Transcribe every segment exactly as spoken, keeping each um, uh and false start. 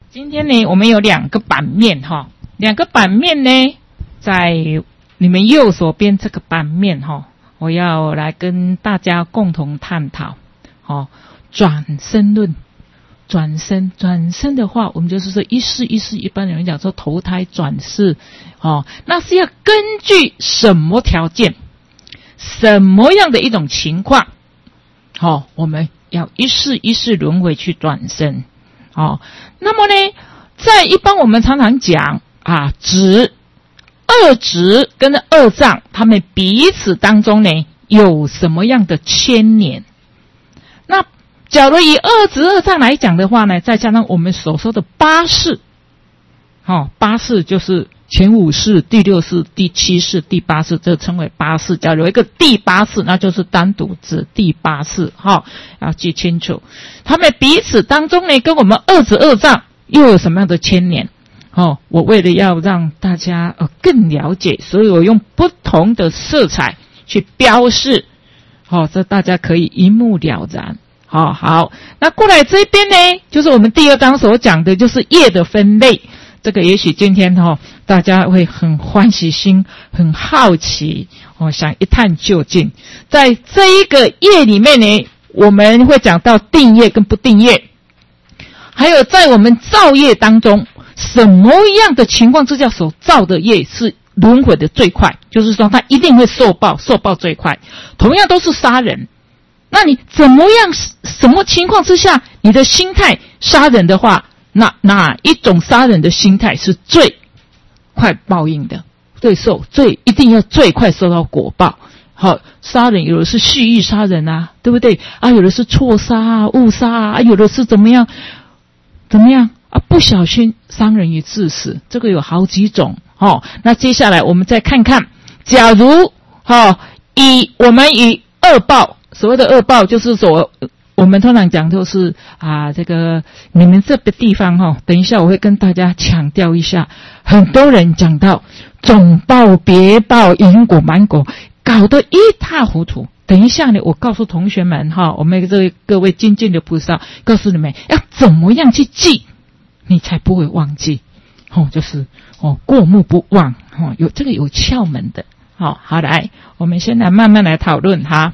今天呢，我们有两个版面哈，两个版面呢，在你们右手边这个版面哈，我要来跟大家共同探讨。哦，转生论，转生，转生的话，我们就是说一世一世，一般人讲说投胎转世，哦，那是要根据什么条件，什么样的一种情况，哦，我们要一世一世轮回去转生。哦，那么呢，在一般我们常常讲啊，指二执跟二障，他们彼此当中呢有什么样的牵连？那假如以二执二障来讲的话呢，再加上我们所说的八世，哦，八世就是前五世、第六世、第七世、第八世，这称为八世。假如有一个第八世，那就是单独指第八世，哈、哦，要记清楚。他们彼此当中呢，跟我们二执二障又有什么样的牵连？哦，我为了要让大家呃更了解，所以我用不同的色彩去标示，哦，这大家可以一目了然。好、哦、好，那过来这边呢，就是我们第二章所讲的，就是业的分类。这个也许今天哈、哦，大家会很欢喜心，很好奇哦，想一探究竟。在这一个业里面呢，我们会讲到定业跟不定业，还有在我们造业当中，什么样的情况之下所造的业是轮回的最快，就是说他一定会受报，受报最快。同样都是杀人，那你怎么样，什么情况之下你的心态杀人的话，那哪一种杀人的心态是最快报应的，最受最一定要最快受到果报？好，杀人有的是蓄意杀人啊，对不对啊？有的是错杀啊、误杀啊，有的是怎么样怎么样啊？不小心伤人于致死，这个有好几种。哦，那接下来我们再看看，假如哦，以我们以恶报，所谓的恶报就是说，我们通常讲就是啊，这个你们这个地方哈、哦，等一下我会跟大家强调一下，很多人讲到总报、别报、因果、满果，搞得一塌糊涂。等一下呢，我告诉同学们哈，我们这位各位精进的菩萨，告诉你们要怎么样去记，你才不会忘记。哦，就是哦，过目不忘，哦，有这个有窍门的。好、哦，好来，我们先来慢慢来讨论哈。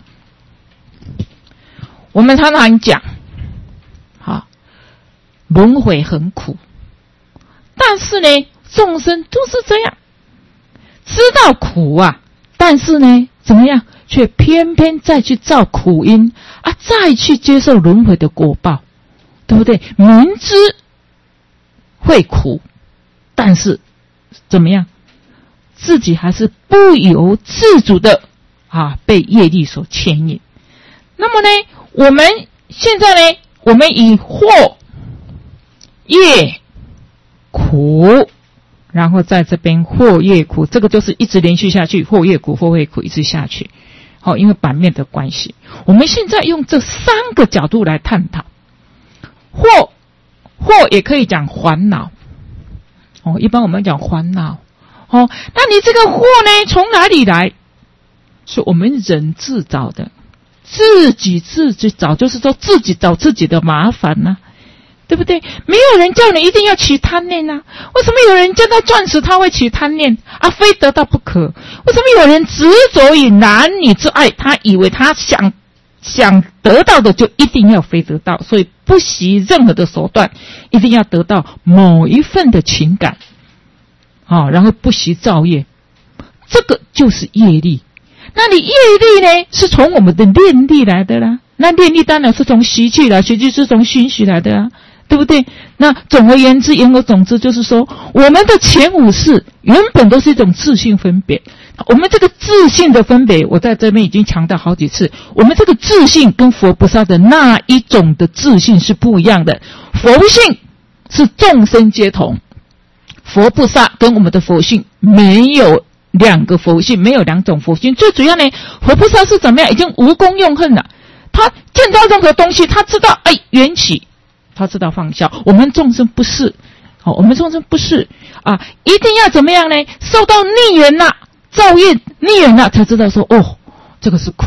我们常常讲，好、哦，轮回很苦，但是呢，众生都是这样，知道苦啊，但是呢，怎么样，却偏偏再去造苦因啊，再去接受轮回的果报，对不对？明知会苦，但是怎么样，自己还是不由自主的啊，被业力所牵引。那么呢，我们现在呢，我们以惑、业、苦，然后在这边惑、业、苦，这个就是一直连续下去，惑、业、苦、惑、业、苦一直下去。好、哦，因为版面的关系，我们现在用这三个角度来探讨。惑，惑也可以讲烦恼。哦，一般我们讲烦恼。哦，那你这个惑呢，从哪里来？是我们人自找的，自己自己找，就是说自己找自己的麻烦呢、啊，对不对？没有人叫你一定要起贪念啊，为什么有人见到钻石他会起贪念啊？非得到不可？为什么有人执着于男女之爱，他以为他想想得到的就一定要非得到，所以不惜任何的手段，一定要得到某一份的情感，好、哦，然后不惜造业，这个就是业力。那你业力呢，是从我们的念力来的啦。那念力当然是从习气来，习气是从熏习来的啊，对不对？那总而言之，言而总之，就是说，我们的前五世原本都是一种自性分别。我们这个自性的分别，我在这边已经强调好几次，我们这个自性跟佛菩萨的那一种的自性是不一样的。佛性是众生皆同，佛菩萨跟我们的佛性没有两个佛性，没有两种佛性。最主要呢，佛菩萨是怎么样？已经无功用恨了。他见到任何东西，他知道，哎，缘起，他知道放下。我们众生不是，哦，我们众生不是啊，一定要怎么样呢？受到逆缘了，造业逆缘了，才知道说，哦，这个是苦，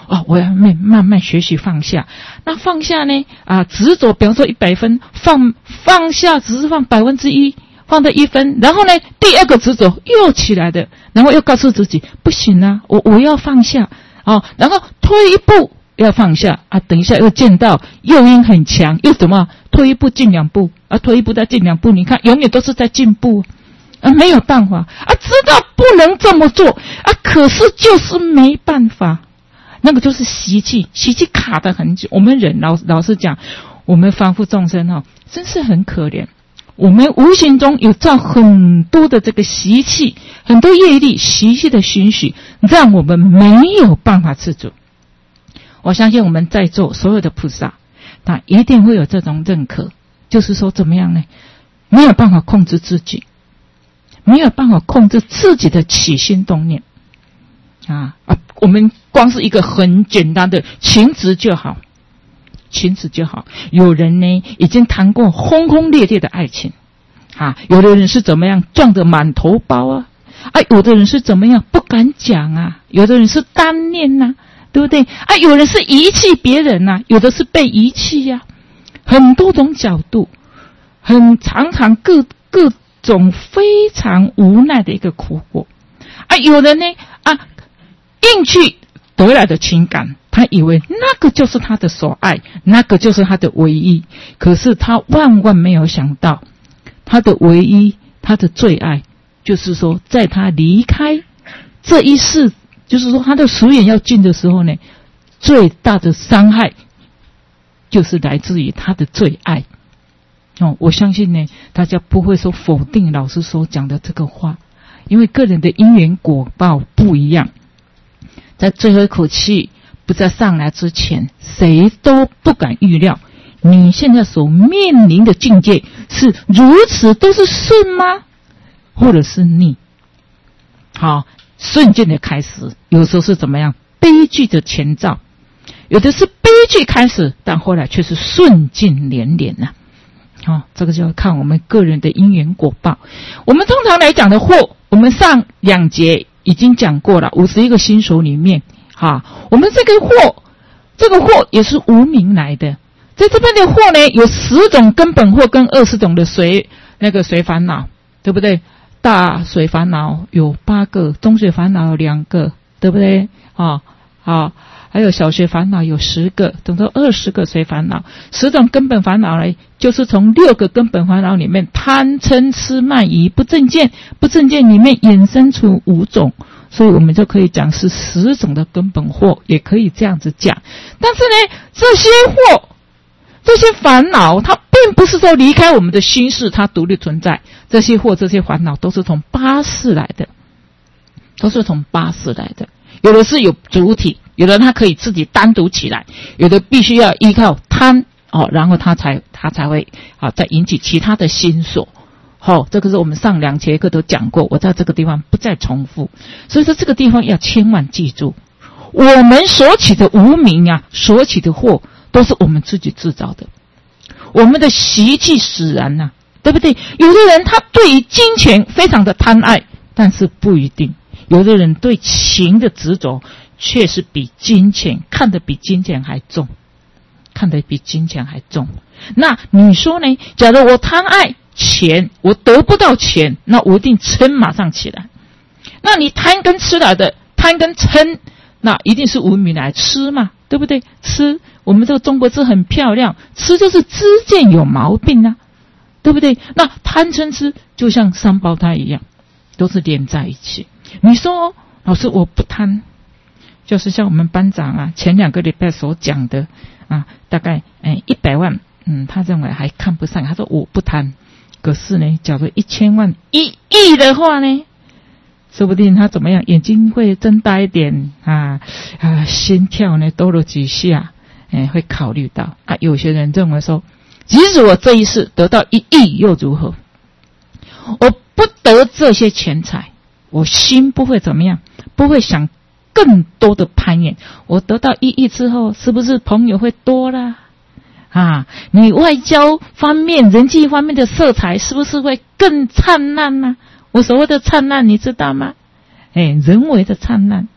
哦，我要慢慢慢学习放下。那放下呢？啊，执着，比方说一百分，放放下只是放百分之一，放到一分，然后呢，第二个执着又起来的，然后又告诉自己不行啊，我我要放下哦，然后退一步要放下啊，等一下又见到诱因很强，又怎么退一步进两步啊，退一步再进两步，你看永远都是在进步。啊，没有办法啊，知道不能这么做啊，可是就是没办法，那个就是习气，习气卡得很久。我们人老老实讲，我们凡夫众生哦，真是很可怜。我们无形中有造很多的这个习气，很多业力，习气的循序，让我们没有办法自主。我相信我们在座所有的菩萨，他一定会有这种认可，就是说怎么样呢？没有办法控制自己。没有办法控制自己的起心动念啊啊！我们光是一个很简单的情执就好，情执就好。有人呢已经谈过轰轰烈烈的爱情啊，有的人是怎么样撞得满头包啊，啊，有的人是怎么样不敢讲啊，有的人是单念呐、啊，对不对？啊，有人是遗弃别人呐、啊，有的是被遗弃呀、啊，很多种角度，很常常各各。种非常无奈的一个苦果啊！有人呢啊，硬去得来的情感，他以为那个就是他的所爱，那个就是他的唯一。可是他万万没有想到，他的唯一，他的最爱，就是说，在他离开这一世，就是说他的俗眼要尽的时候呢，最大的伤害就是来自于他的最爱。哦，我相信呢，大家不会说否定老师所讲的这个话，因为个人的因缘果报不一样。在最后一口气不再上来之前，谁都不敢预料你现在所面临的境界是如此都是顺吗？或者是逆？好，顺境的开始，有时候是怎么样？悲剧的前兆，有的是悲剧开始，但后来却是顺境连连啊。哦，这个就要看我们个人的因缘果报。我们通常来讲的祸，我们上两节已经讲过了，五十一个心所里面，哈，我们这个祸，这个祸也是无明来的。在这边的祸呢，有十种根本祸跟二十种的随那个随烦恼，对不对？大随烦恼有八个，中随烦恼有两个，对不对？啊、哦，啊。还有小学烦恼有十个，等到二十个随烦恼。十种根本烦恼呢，就是从六个根本烦恼里面，贪嗔痴慢疑不正见，不正见里面衍生出五种，所以我们就可以讲是十种的根本祸，也可以这样子讲。但是呢，这些祸、这些烦恼，它并不是说离开我们的心识，它独立存在。这些祸、这些烦恼都是从八识来的，都是从八识来的。有的是有主体，有的它可以自己单独起来，有的必须要依靠贪哦，然后它才它才会啊再引起其他的心所。好、哦，这个是我们上两节课都讲过，我在这个地方不再重复。所以说这个地方要千万记住，我们所起的无明啊，所起的祸都是我们自己制造的，我们的习气使然呐、啊，对不对？有的人他对于金钱非常的贪爱，但是不一定。有的人对情的执着，却是比金钱看得比金钱还重，看得比金钱还重。那你说呢？假如我贪爱钱，我得不到钱，那我一定嗔马上起来。那你贪跟吃来的，贪跟嗔，那一定是无明来吃嘛，对不对？吃，我们这个中国字很漂亮，吃就是知见有毛病啊，对不对？那贪嗔痴就像三胞胎一样，都是连在一起。你说老师我不贪，就是像我们班长啊前两个礼拜所讲的啊，大概哎一百万，嗯，他认为还看不上，他说我不贪。可是呢，假如一千万、一亿的话呢，说不定他怎么样，眼睛会睁大一点啊啊，心跳呢多了几下，哎，会考虑到啊。有些人认为说，即使我这一世得到一亿又如何？我不得这些钱财，我心不会怎么样，不会想更多的攀岩。我得到一亿之后，是不是朋友会多啦？啊，你外交方面、人际方面的色彩是不是会更灿烂呢、啊？我所谓的灿烂，你知道吗？哎，人为的灿烂，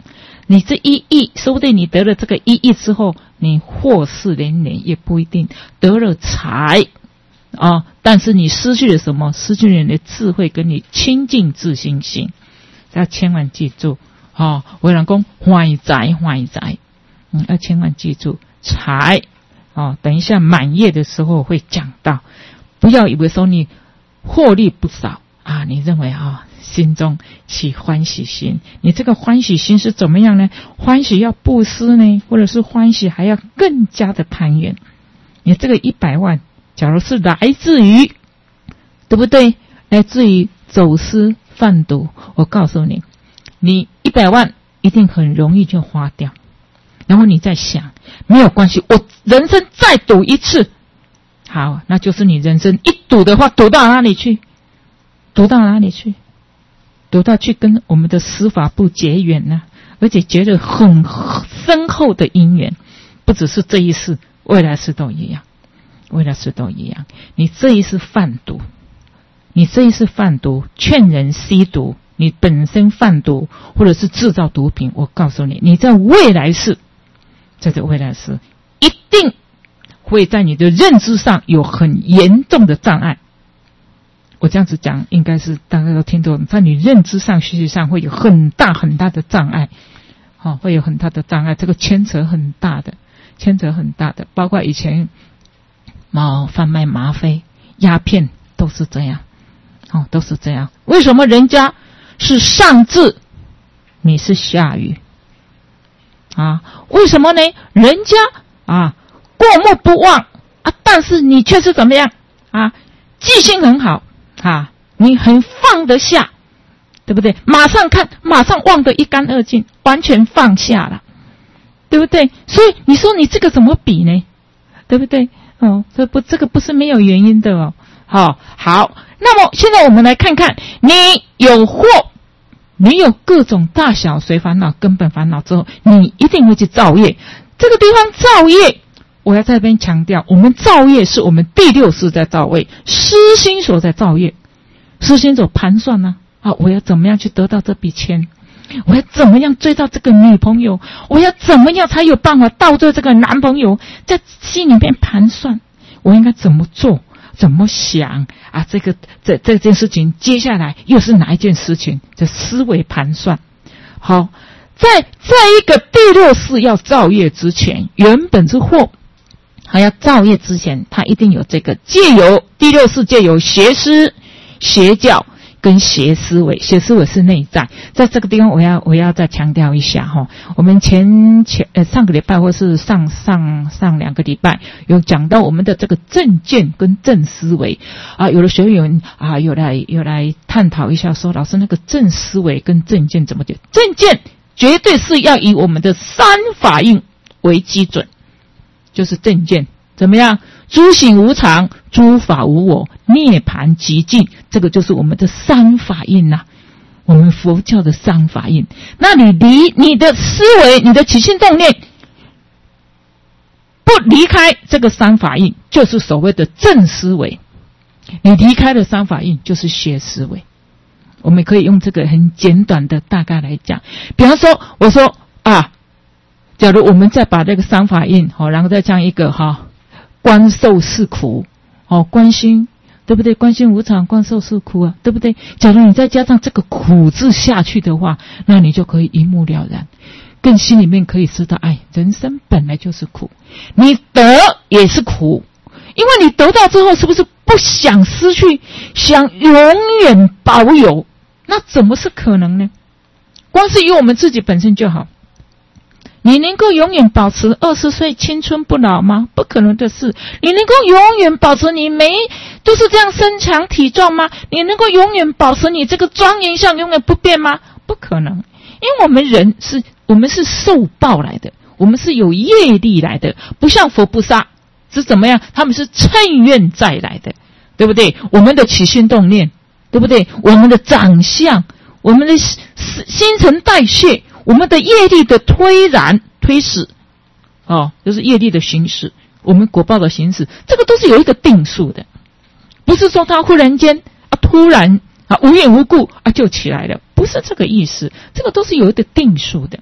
你这一亿，说不定你得了这个一亿之后，你祸事连连，也不一定得了财啊，但是你失去了什么？失去了你的智慧跟你清净自信心。要千万记住啊！为人讲坏财坏财，嗯，要千万记住财啊！等一下满页的时候会讲到，不要以为说你获利不少啊，你认为啊，心中起欢喜心，你这个欢喜心是怎么样呢？欢喜要布施呢，或者是欢喜还要更加的攀援。你这个一百万，假如是来自于，对不对？来自于走私贩毒，我告诉你，你一百万一定很容易就花掉。然后你再想，没有关系，我人生再赌一次，好，那就是你人生一赌的话，赌到哪里去？赌到哪里去？赌到去跟我们的司法部结缘呢、啊，而且结了很深厚的因缘，不只是这一世，未来世都一样，未来世都一样。你这一世贩毒。你这一次贩毒，劝人吸毒，你本身贩毒或者是制造毒品，我告诉你，你在未来世，在这未来世一定会在你的认知上有很严重的障碍。我这样子讲，应该是大家都听懂，在你认知上、学习上会有很大很大的障碍，好、哦，会有很大的障碍，这个牵扯很大的，牵扯很大的，包括以前毛贩卖吗啡、鸦片都是这样。哦，都是这样。为什么人家是上智，你是下愚啊？为什么呢？人家啊过目不忘啊，但是你却是怎么样啊？记性很好啊，你很放得下，对不对？马上看，马上忘得一干二净，完全放下了，对不对？所以你说你这个怎么比呢？对不对？哦，这不，这个不是没有原因的哦。好，好。那么现在我们来看看，你有祸，你有各种大小随烦恼、根本烦恼之后，你一定会去造业。这个地方造业，我要在这边强调，我们造业是我们第六识在造业，私心所在造业，私心所盘算呢、啊。啊，我要怎么样去得到这笔钱？我要怎么样追到这个女朋友？我要怎么样才有办法倒追这个男朋友？在心里面盘算，我应该怎么做？怎么想啊？这个这这件事情接下来又是哪一件事情？这思维盘算。好，在在一个第六识要造业之前，原本之祸还要造业之前，它一定有这个借由第六识借由邪思、邪教跟邪思维，邪思维是内在。在这个地方，我要我要再强调一下哈，我们前前呃上个礼拜或是上上上两个礼拜有讲到我们的这个正见跟正思维啊，有的学员啊有来有来探讨一下说，老师那个正思维跟正见怎么解？正见绝对是要以我们的三法印为基准，就是正见怎么样？诸行无常，诸法无我，涅槃寂静，这个就是我们的三法印呐、啊，我们佛教的三法印。那你离你的思维、你的起心动念不离开这个三法印，就是所谓的正思维；你离开了三法印，就是邪思维。我们可以用这个很简短的大概来讲，比方说，我说啊，假如我们再把这个三法印，好，然后再讲一个哈。观受是苦，哦，观心，对不对？观心无常，观受是苦啊，对不对？假如你再加上这个苦字下去的话，那你就可以一目了然，更心里面可以知道，哎，人生本来就是苦，你得也是苦，因为你得到之后，是不是不想失去，想永远保有？那怎么是可能呢？光是以我们自己本身就好。你能够永远保持二十岁青春不老吗？不可能的事。你能够永远保持你没就是这样身强体壮吗？你能够永远保持你这个庄严相永远不变吗？不可能。因为我们人是我们是受报来的，我们是有业力来的，不像佛菩萨是怎么样，他们是趁愿再来的，对不对？我们的起心动念，对不对？我们的长相，我们的新陈代谢，我们的业力的推然推使，哦，就是业力的行使，我们果报的行使，这个都是有一个定数的，不是说他忽然间啊突然啊无缘无故啊就起来了，不是这个意思，这个都是有一个定数的，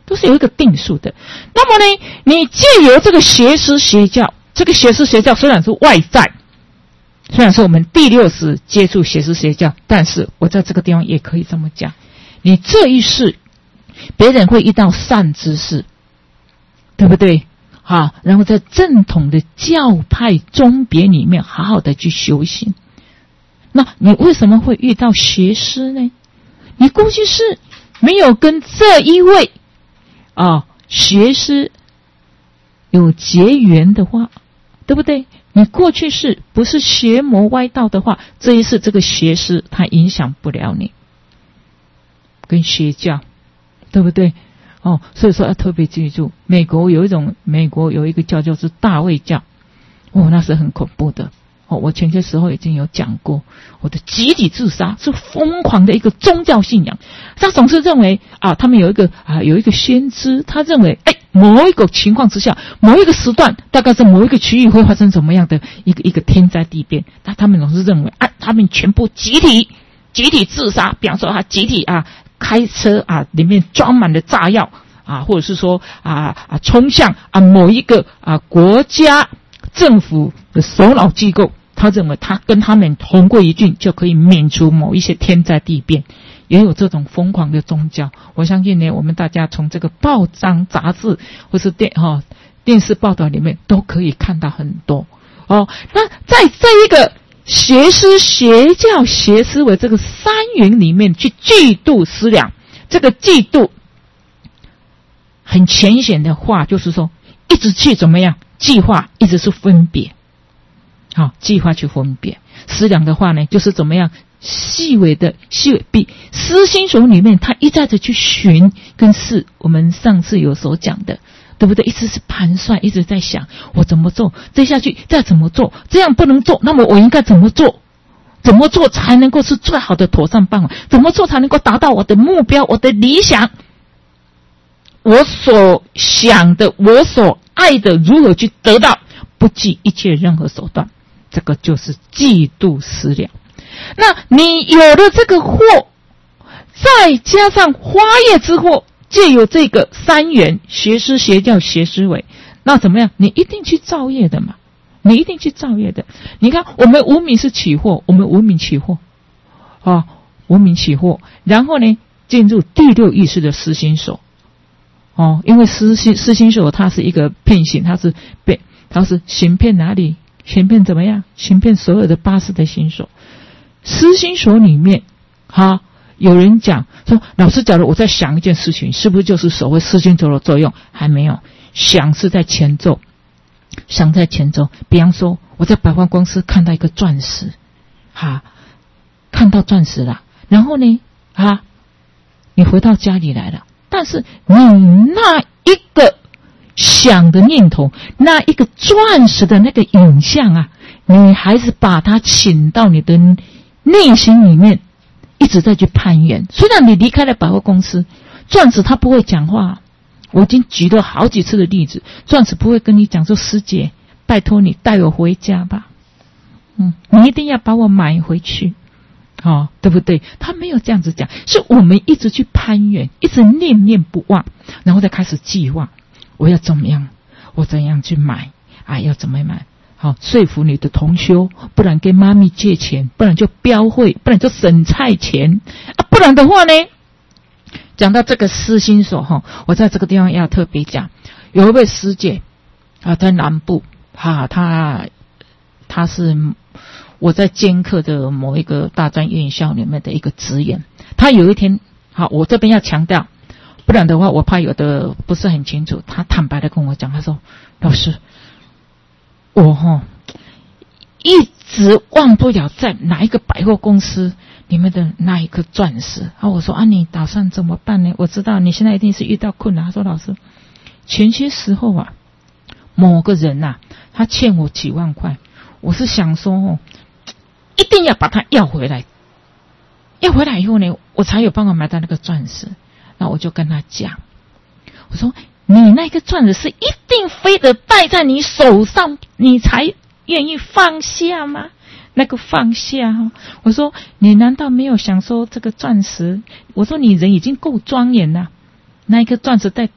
都是有一个定数的。那么呢，你借由这个邪师邪教，这个邪师邪教虽然是外在，虽然是我们第六识接触邪师邪教，但是我在这个地方也可以这么讲，你这一世别人会遇到善知识，对不对？好，然后在正统的教派宗别里面好好的去修行。那你为什么会遇到邪师呢？你估计是没有跟这一位啊邪师有结缘的话，对不对？你过去是不是邪魔歪道的话，这一世这个邪师他影响不了你，跟邪教，对不对？哦，所以说要特别记住，美国有一种，美国有一个教就是大卫教，哦，那是很恐怖的。哦，我前些时候已经有讲过，我的集体自杀是疯狂的一个宗教信仰。他总是认为啊，他们有一个啊有一个先知，他认为哎某一个情况之下，某一个时段，大概是某一个区域会发生怎么样的一个一个天灾地变，那他们总是认为啊，他们全部集体集体自杀，比方说他集体啊开车啊里面装满了炸药啊，或者是说啊啊冲向啊某一个啊国家政府的首脑机构。他认为他跟他们同归于尽，就可以免除某一些天灾地变，也有这种疯狂的宗教。我相信呢，我们大家从这个报章杂志或是电哈、哦、电视报道里面都可以看到很多哦。那在这一个邪师邪教邪思维这个三元里面去嫉妒思量，这个嫉妒很浅显的话，就是说一直去怎么样计划，一直是分别。好，计划去分别思量的话呢，就是怎么样细微的细微比思心所里面，他一再的去寻跟是我们上次有所讲的，对不对？一直是盘算，一直在想我怎么做，接下去再怎么做，这样不能做，那么我应该怎么做？怎么做才能够是最好的妥善办法？怎么做才能够达到我的目标，我的理想？我所想的，我所爱的，如何去得到？不计一切任何手段。这个就是嫉妒思量。那你有了这个祸，再加上花叶之祸，借有这个三元邪师邪教邪思维，那怎么样？你一定去造业的嘛，你一定去造业的。你看我们无名是起祸，我们无名起祸啊，无名起祸，然后呢进入第六意识的思心所哦，因为思心思心所它是一个骗行，它是被它是行骗哪里？行骗怎么样？行骗所有的八识的心所。思心所里面，哈，有人讲说，老师，假如我在想一件事情，是不是就是所谓思心所的作用？还没有，想是在前奏，想在前奏。比方说，我在百货公司看到一个钻石，哈，看到钻石了，然后呢，啊，你回到家里来了，但是你那一个想的念头，那一个钻石的那个影像啊，你还是把它请到你的内心里面，一直在去攀援。虽然你离开了百货公司，钻石它不会讲话，我已经举了好几次的例子，钻石不会跟你讲说，师姐拜托你带我回家吧，嗯，你一定要把我买回去，哦，对不对？他没有这样子讲，是我们一直去攀援，一直念念不忘，然后再开始计划，我要怎么样，我怎样去买啊？要怎么买？好，说服你的同修，不然跟妈咪借钱，不然就标会，不然就省菜钱啊！不然的话呢，讲到这个思心所哈，我在这个地方要特别讲，有一位师姐啊，在南部哈，她她是我在兼课的某一个大专院校里面的一个职员，她有一天，好，我这边要强调。不然的话，我怕有的不是很清楚。他坦白的跟我讲，他说：“老师，我哈一直忘不了在哪一个百货公司里面的那一颗钻石。”啊，我说：“啊，你打算怎么办呢？我知道你现在一定是遇到困难。”他说：“老师，前些时候啊，某个人呐、啊，他欠我几万块，我是想说哦，一定要把他要回来。要回来以后呢，我才有办法买到那个钻石。”那我就跟他讲，我说你那个钻石是一定非得戴在你手上，你才愿意放下吗？那个放下哈，我说你难道没有想说这个钻石？我说你人已经够庄严了，那一个钻石戴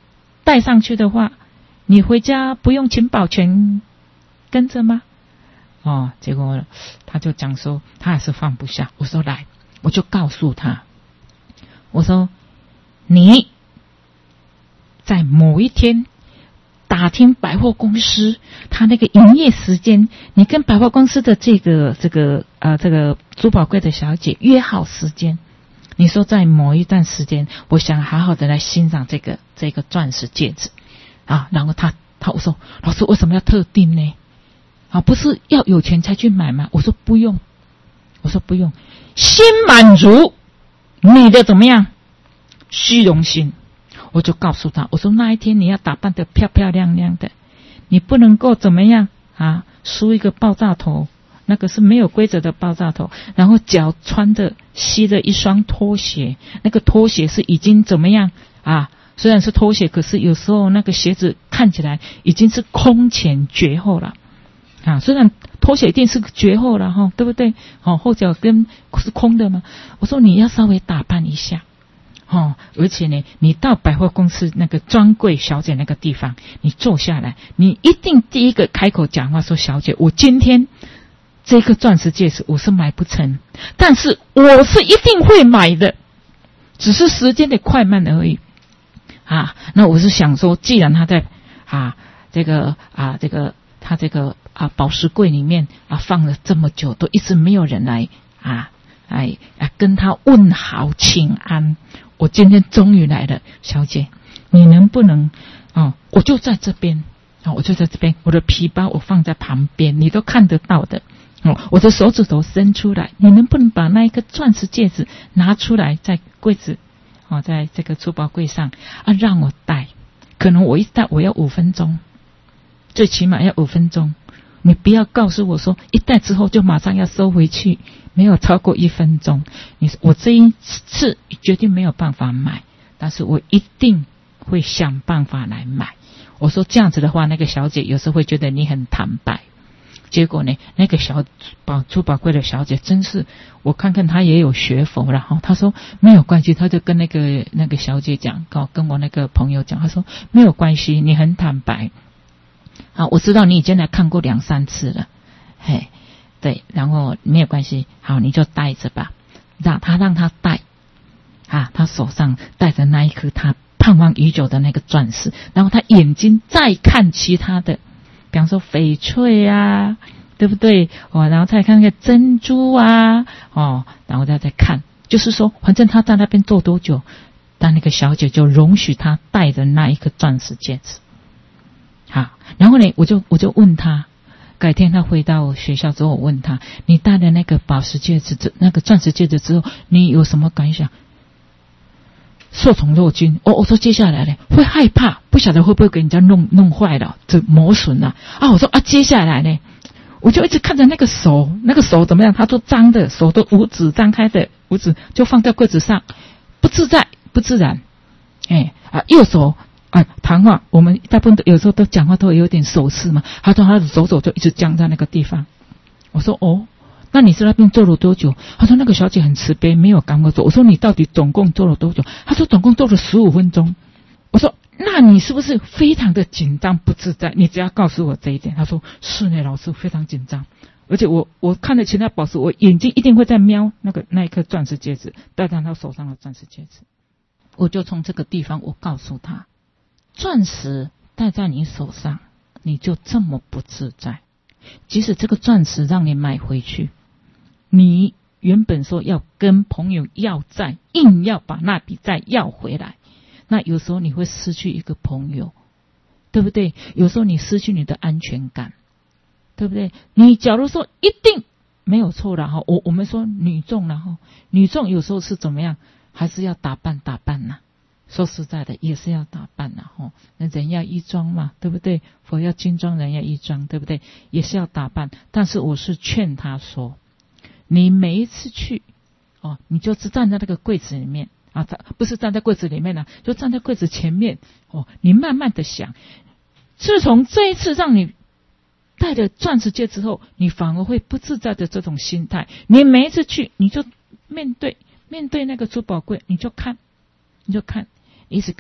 带上去的话，你回家不用请保全跟着吗？哦，结果他就讲说他还是放不下。我说来，我就告诉他，我说你在某一天打听百货公司他那个营业时间，你跟百货公司的这个这个呃这个珠宝柜的小姐约好时间，你说在某一段时间，我想好好的来欣赏这个这个钻石戒指啊。然后他他我说老师为什么要特定呢？啊，不是要有钱才去买吗？我说不用，我说不用，先满足你的怎么样虚荣心。我就告诉他，我说那一天你要打扮得漂漂亮亮的，你不能够怎么样啊，梳一个爆炸头，那个是没有规则的爆炸头，然后脚穿着吸着一双拖鞋，那个拖鞋是已经怎么样啊？虽然是拖鞋，可是有时候那个鞋子看起来已经是空前绝后了啊。虽然拖鞋一定是绝后了哈，对不对？哦，后脚跟是空的嘛。我说你要稍微打扮一下。哦，而且呢，你到百货公司那个专柜小姐那个地方，你坐下来，你一定第一个开口讲话说：“小姐，我今天这个钻石戒指我是买不成，但是我是一定会买的，只是时间的快慢而已。”啊，那我是想说，既然他在啊这个啊这个他这个啊宝石柜里面啊放了这么久，都一直没有人来啊来啊跟他问好请安。我今天终于来了，小姐，你能不能哦？我就在这边哦，我就在这边，我的皮包我放在旁边，你都看得到的哦。我的手指头伸出来，你能不能把那一个钻石戒指拿出来，在柜子哦，在这个珠宝柜上啊，让我戴。可能我一戴我要五分钟，最起码要五分钟。你不要告诉我说一戴之后就马上要收回去，没有超过一分钟。你我这一次绝对没有办法买，但是我一定会想办法来买。我说这样子的话，那个小姐有时候会觉得你很坦白。结果呢，那个小宝珠宝柜的小姐真是，我看看她也有学佛，然后她说没有关系，她就跟那个那个小姐讲，跟我那个朋友讲，她说没有关系，你很坦白。好，我知道你已经来看过两三次了，嘿，对，然后没有关系，好，你就戴着吧，让他让他戴，啊，他手上戴着那一颗他盼望已久的那个钻石，然后他眼睛再看其他的，比方说翡翠啊，对不对？哦，然后再看那个珍珠啊，哦，然后再再看，就是说，反正他在那边坐多久，但那个小姐就容许他戴着那一颗钻石戒指。好，然后呢，我就我就问他，改天他回到学校之后，我问他，你戴了那个宝石戒指，那个钻石戒指之后，你有什么感想？受宠若惊。哦，我说接下来呢，会害怕，不晓得会不会给人家弄弄坏了，这磨损了啊。我说啊，接下来呢，我就一直看着那个手，那个手怎么样？他说脏的，手都五指张开的，五指就放在柜子上，不自在，不自然。哎啊，右手。啊，谈话我们大部分都有时候都讲话都有点手势嘛。他说他的手手就一直僵在那个地方。我说哦，那你在那边坐了多久？他说那个小姐很慈悲，没有赶我走。我说你到底总共坐了多久？他说总共坐了十五分钟。我说那你是不是非常的紧张不自在？你只要告诉我这一点。他说是呢，老师非常紧张，而且我我看着其他宝石，我眼睛一定会在瞄那个那一颗钻石戒指，戴在他手上的钻石戒指。我就从这个地方我告诉他。钻石戴在你手上，你就这么不自在。即使这个钻石让你买回去，你原本说要跟朋友要债，硬要把那笔债要回来，那有时候你会失去一个朋友，对不对？有时候你失去你的安全感，对不对？你假如说一定没有错了哈，我我们说女众然后女众有时候是怎么样，还是要打扮打扮呐、啊。说实在的，也是要打扮的吼，那人要衣装嘛，对不对？佛要金装，人要衣装，对不对？也是要打扮。但是我是劝他说，你每一次去哦，你就只站在那个柜子里面啊，不是站在柜子里面呢、啊，就站在柜子前面哦。你慢慢的想，自从这一次让你戴了钻石戒之后，你反而会不自在的这种心态。你每一次去，你就面对面对那个珠宝柜，你就看，你就看。一直看，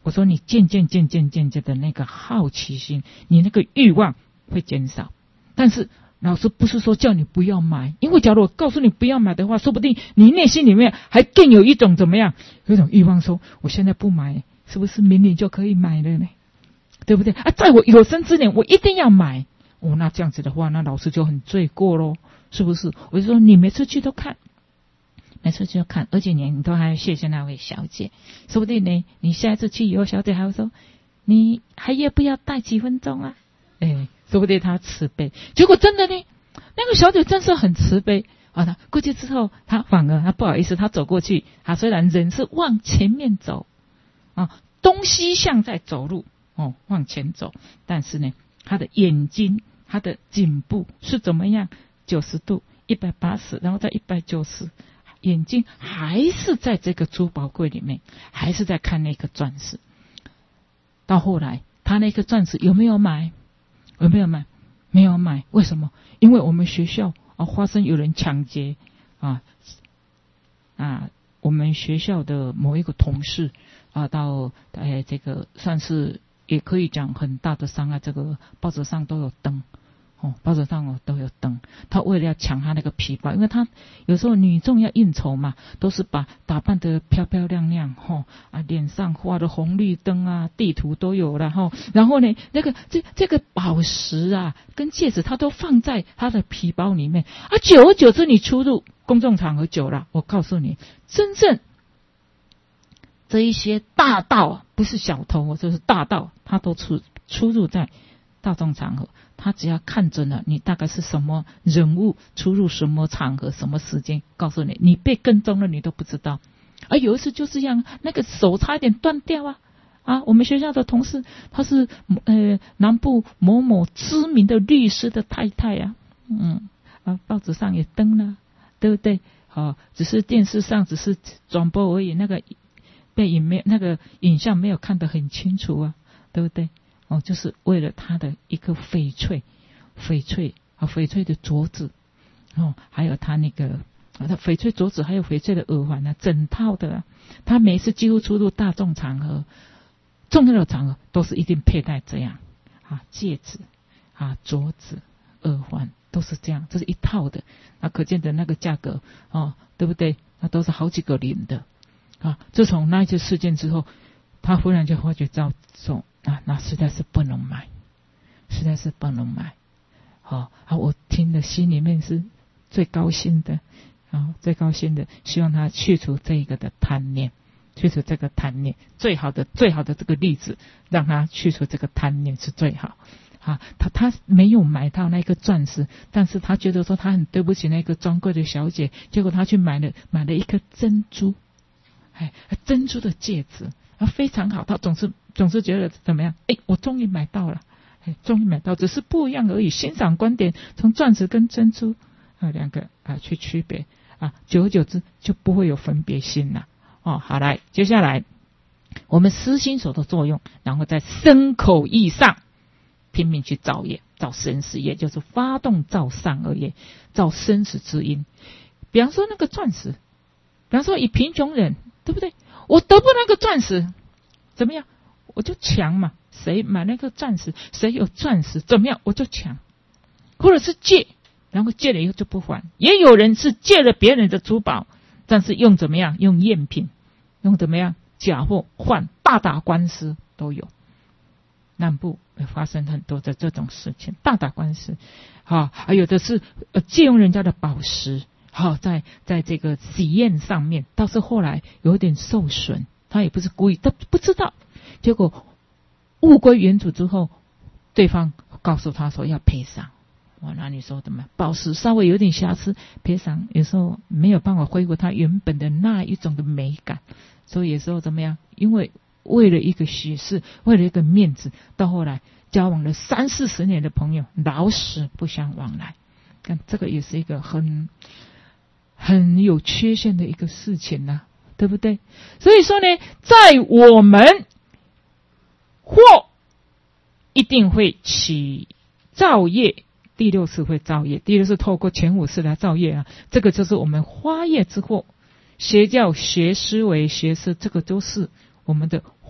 我说你渐渐渐渐渐渐的那个好奇心，你那个欲望会减少。但是老师不是说叫你不要买，因为假如我告诉你不要买的话，说不定你内心里面还更有一种怎么样，有一种欲望说我现在不买，是不是明年就可以买了呢？对不对啊？在我有生之年我一定要买哦，那这样子的话，那老师就很罪过咯，是不是？我就说你每次去都看，每次去都看，而且你你都还要谢谢那位小姐，说不定呢，你下一次去以后，小姐还会说你还要不要待几分钟啊？哎，说不定她慈悲。结果真的呢，那个小姐真是很慈悲啊！她过去之后，她反而她不好意思，她走过去，她虽然人是往前面走啊，东西向在走路哦，往前走，但是呢，她的眼睛、她的颈部是怎么样？九十度、一百八十，然后再一百九十，眼睛还是在这个珠宝柜里面，还是在看那颗钻石。到后来，她那颗钻石有没有买？有没有买？没有买。为什么？因为我们学校啊发生有人抢劫啊啊，我们学校的某一个同事啊，到哎这个算是也可以讲很大的伤害，这个报纸上都有登。哦，报纸上哦都有登，他为了要抢他那个皮包，因为他有时候女众要应酬嘛，都是把打扮得漂漂亮亮，吼、哦、啊，脸上画的红绿灯啊，地图都有了，吼，然后呢，那个这这个宝石啊，跟戒指，他都放在他的皮包里面啊，久而久之，你出入公众场合久了，我告诉你，真正这一些大盗不是小偷，就是大盗，他都出出入在大众场合。他只要看准了你大概是什么人物，出入什么场合，什么时间，告诉你，你被跟踪了你都不知道。而有一次就是这样，那个手差一点断掉啊！啊，我们学校的同事，她是呃南部某某知名的律师的太太啊，嗯啊，报纸上也登了，对不对？啊，只是电视上只是转播而已，那个背影没那个影像没有看得很清楚啊，对不对？哦，就是为了他的一颗翡翠，翡翠啊，翡翠的镯子，哦，还有他那个啊，他翡翠镯子，还有翡翠的耳环啊，整套的、啊。他每次几乎出入大众场合、重要的场合，都是一定佩戴这样啊，戒指啊、镯子、耳环都是这样，这是一套的。那可见的那个价格哦，对不对？那都是好几个零的啊。自从那一次事件之后，他忽然就发觉到说。啊，那实在是不能买，实在是不能买。好、哦、啊，我听了心里面是最高兴的啊，最高兴的，希望他去除这个的贪念，去除这个贪念，最好的最好的这个例子，让他去除这个贪念是最好。啊，他他没有买到那个钻石，但是他觉得说他很对不起那个专柜的小姐，结果他去买了买了一颗珍珠，哎，珍珠的戒指。啊，非常好，他总是总是觉得怎么样？哎，我终于买到了，哎，终于买到，只是不一样而已。欣赏观点从钻石跟珍珠啊两个啊去区别啊，久而久之就不会有分别心了。哦，好来，接下来我们思心所的作用，然后在身口意上拼命去造业，造生死业，就是发动造善恶业，造生死之因。比方说那个钻石，比方说以贫穷人，对不对？我得不那个钻石，怎么样？我就抢嘛。谁买那个钻石，谁有钻石，怎么样？我就抢。或者是借，然后借了以后就不还。也有人是借了别人的珠宝，但是用怎么样？用赝品，用怎么样？假货换，大打官司都有。南部会发生很多的这种事情，大打官司。啊，还有的是呃借用人家的宝石。好，在在这个喜宴上面，倒是后来有点受损，他也不是故意，他不知道，结果物归原主之后，对方告诉他说要赔偿。哇，那你说怎么？宝石稍微有点瑕疵，赔偿有时候没有办法恢复它原本的那一种的美感，所以有时候怎么样？因为为了一个喜事，为了一个面子，到后来交往了三四十年的朋友，老死不相往来。看这个也是一个很。很有缺陷的一个事情啊，对不对？所以说呢，在我们或一定会起造业，第六识会造业，第六识透过前五识来造业啊，这个就是我们花业之祸。邪教、邪思维、邪思，这个都是我们的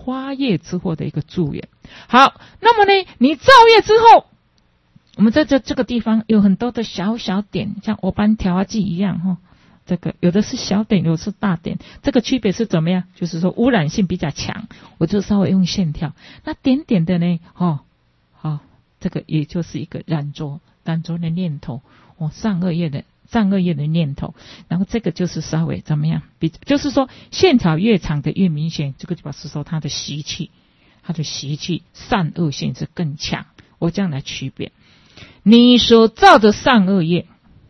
花叶之祸的一个助缘。好，那么呢，你造业之后，我们在这这个地方有很多的小小点，像欧班调压剂一样哈。这个有的是小点，有的是大点，这个区别是怎么样？就是说污染性比较强，我就稍微用线条。那点点的呢？哦，好、哦，这个也就是一个染浊，染浊的念头，哦，善恶业的善恶业的念头。然后这个就是稍微怎么样？比就是说线条越长的越明显，这个就表示说它的习气，它的习气善恶性是更强。我这样来区别，你所造的善恶业。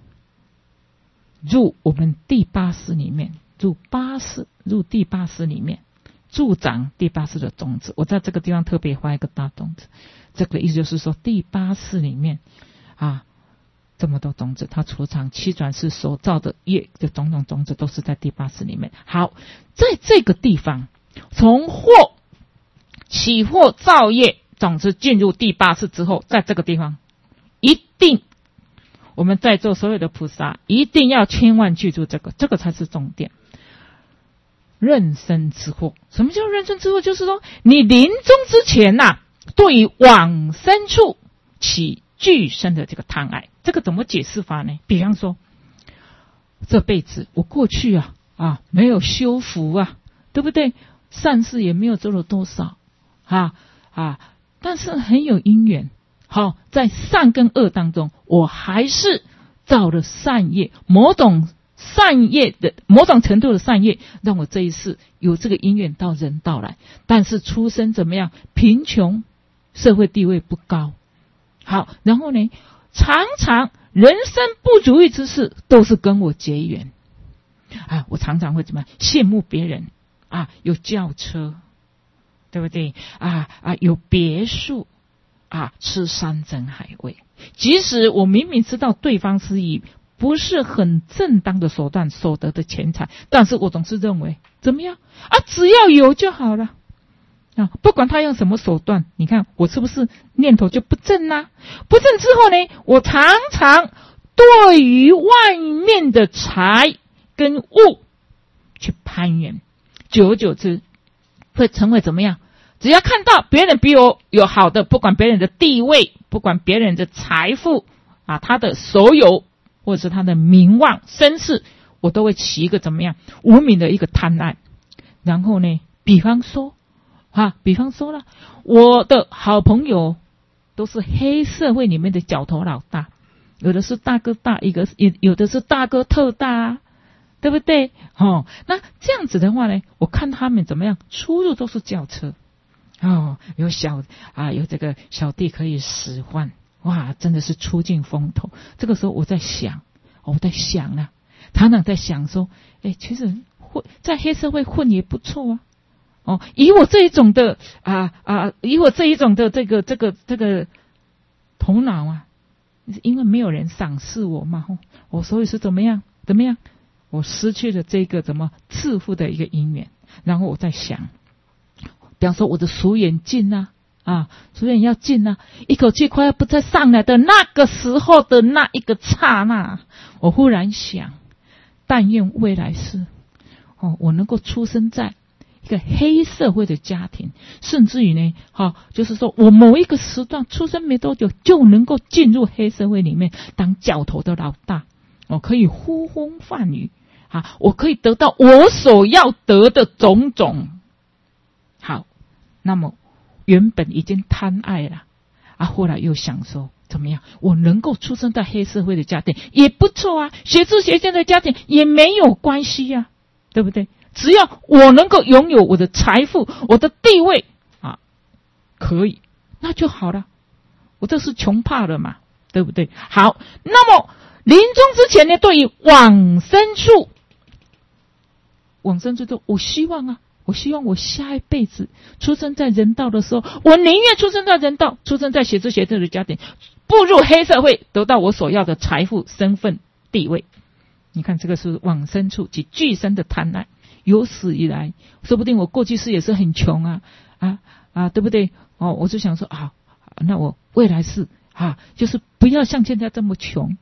入我们第八识里面，入八识，入第八识里面，助长第八识的种子。我在这个地方特别画一个大种子，这个意思就是说，第八识里面啊，这么多种子，它储藏七转世所造的业的种种种子，都是在第八识里面。好，在这个地方，从祸起祸造业种子进入第八识之后，在这个地方一定。我们在座所有的菩萨一定要千万记住这个，这个才是重点。妊娠之祸，什么叫妊娠之祸？就是说你临终之前呐、啊，对于往生处起具生的这个贪爱，这个怎么解释法呢？比方说，这辈子我过去啊啊没有修福啊，对不对？善事也没有做了多少啊啊，但是很有因缘。好，在善跟恶当中，我还是造了善业，某种善业的某种程度的善业，让我这一世有这个因缘到人道来。但是出生怎么样？贫穷，社会地位不高。好，然后呢，常常人生不如意之事都是跟我结缘啊！我常常会怎么样？羡慕别人啊，有轿车，对不对？啊啊，有别墅。啊，吃山珍海味，即使我明明知道对方是以不是很正当的手段所得的钱财，但是我总是认为怎么样啊，只要有就好了啊，不管他用什么手段，你看我是不是念头就不正啊？不正之后呢，我常常对于外面的财跟物去攀援，久而久之会成为怎么样？只要看到别人比我有好的，不管别人的地位，不管别人的财富啊，他的所有或者是他的名望身世，我都会起一个怎么样无名的一个贪爱。然后呢，比方说啊，比方说了，我的好朋友都是黑社会里面的角头老大，有的是大哥大，一个有有的是大哥特大啊，对不对？哦，那这样子的话呢，我看他们怎么样，出入都是轿车。哦，有小啊，有这个小弟可以使唤，哇，真的是出尽风头。这个时候我在想，我在想啊，常常在想说，哎，其实混在黑社会混也不错啊。哦，以我这一种的啊啊，以我这一种的这个这个这个头脑啊，因为没有人赏识我嘛，我所以是怎么样怎么样，我失去了这个怎么致富的一个因缘。然后我在想。比方说我的俗眼尽啊，啊，俗眼要尽啊，一口气快要不再上来的那个时候的那一个刹那，我忽然想，但愿未来世，哦，我能够出生在一个黑社会的家庭，甚至于呢，哈、哦，就是说我某一个时段出生没多久，就能够进入黑社会里面当角头的老大，我可以呼风唤雨啊，我可以得到我所要得的种种。好，那么原本已经贪爱了啊，后来又想说怎么样，我能够出生在黑社会的家庭也不错啊，学知学见的家庭也没有关系啊，对不对？只要我能够拥有我的财富，我的地位啊，可以，那就好了。我这是穷怕了嘛，对不对？好，那么临终之前呢，对于往生处，往生处，我希望啊。我希望我下一辈子出生在人道的时候，我宁愿出生在人道，出生在学知学正的家庭，步入黑社会，得到我所要的财富、身份、地位。你看，这个是往生处及具生的贪爱。有史以来，说不定我过去世也是很穷啊，啊啊，对不对？哦，我就想说啊，那我未来世啊，就是不要像现在这么穷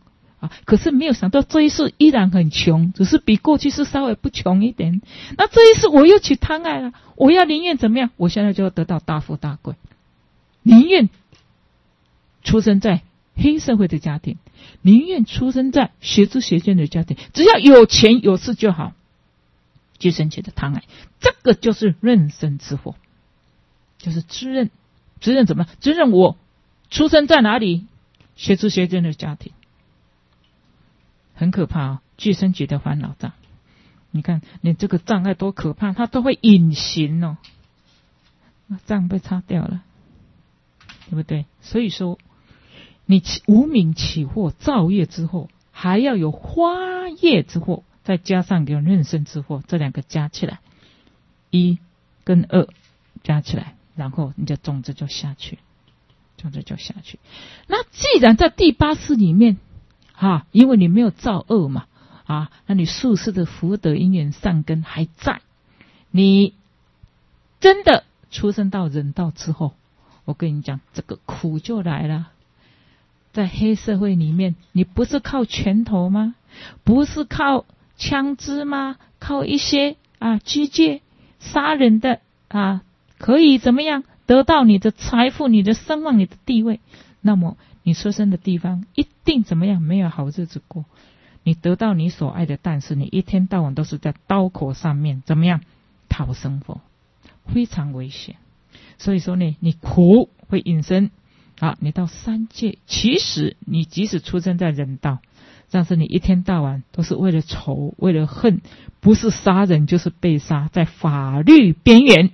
啊，可是没有想到这一世依然很穷，只是比过去是稍微不穷一点。那这一世我又去贪爱了，我要宁愿怎么样？我现在就要得到大富大贵，宁愿出生在黑社会的家庭，宁愿出生在邪知邪见的家庭，只要有钱有势就好。俱生起的贪爱，这个就是认生之祸，就是自认，自认怎么？自认我出生在哪里？邪知邪见的家庭。很可怕哦，俱生起的烦恼障。你看，你这个障碍多可怕，它都会隐形哦。那障被擦掉了，对不对？所以说，你无明起祸、造业之祸，还要有花业之祸，再加上有认生之祸，这两个加起来，一跟二加起来，然后你的种子就下去，种子就下去。那既然在第八世里面。啊，因为你没有造恶嘛，啊，那你宿世的福德因缘善根还在，你真的出生到人道之后，我跟你讲，这个苦就来了。在黑社会里面，你不是靠拳头吗？不是靠枪支吗？靠一些啊机械杀人的啊，可以怎么样得到你的财富、你的声望、你的地位？那么你出生的地方一定怎么样？没有好日子过。你得到你所爱的，但是你一天到晚都是在刀口上面怎么样讨生活，非常危险。所以说呢，你苦会引生啊，你到三界，其实你即使出生在人道，但是你一天到晚都是为了仇，为了恨，不是杀人就是被杀，在法律边缘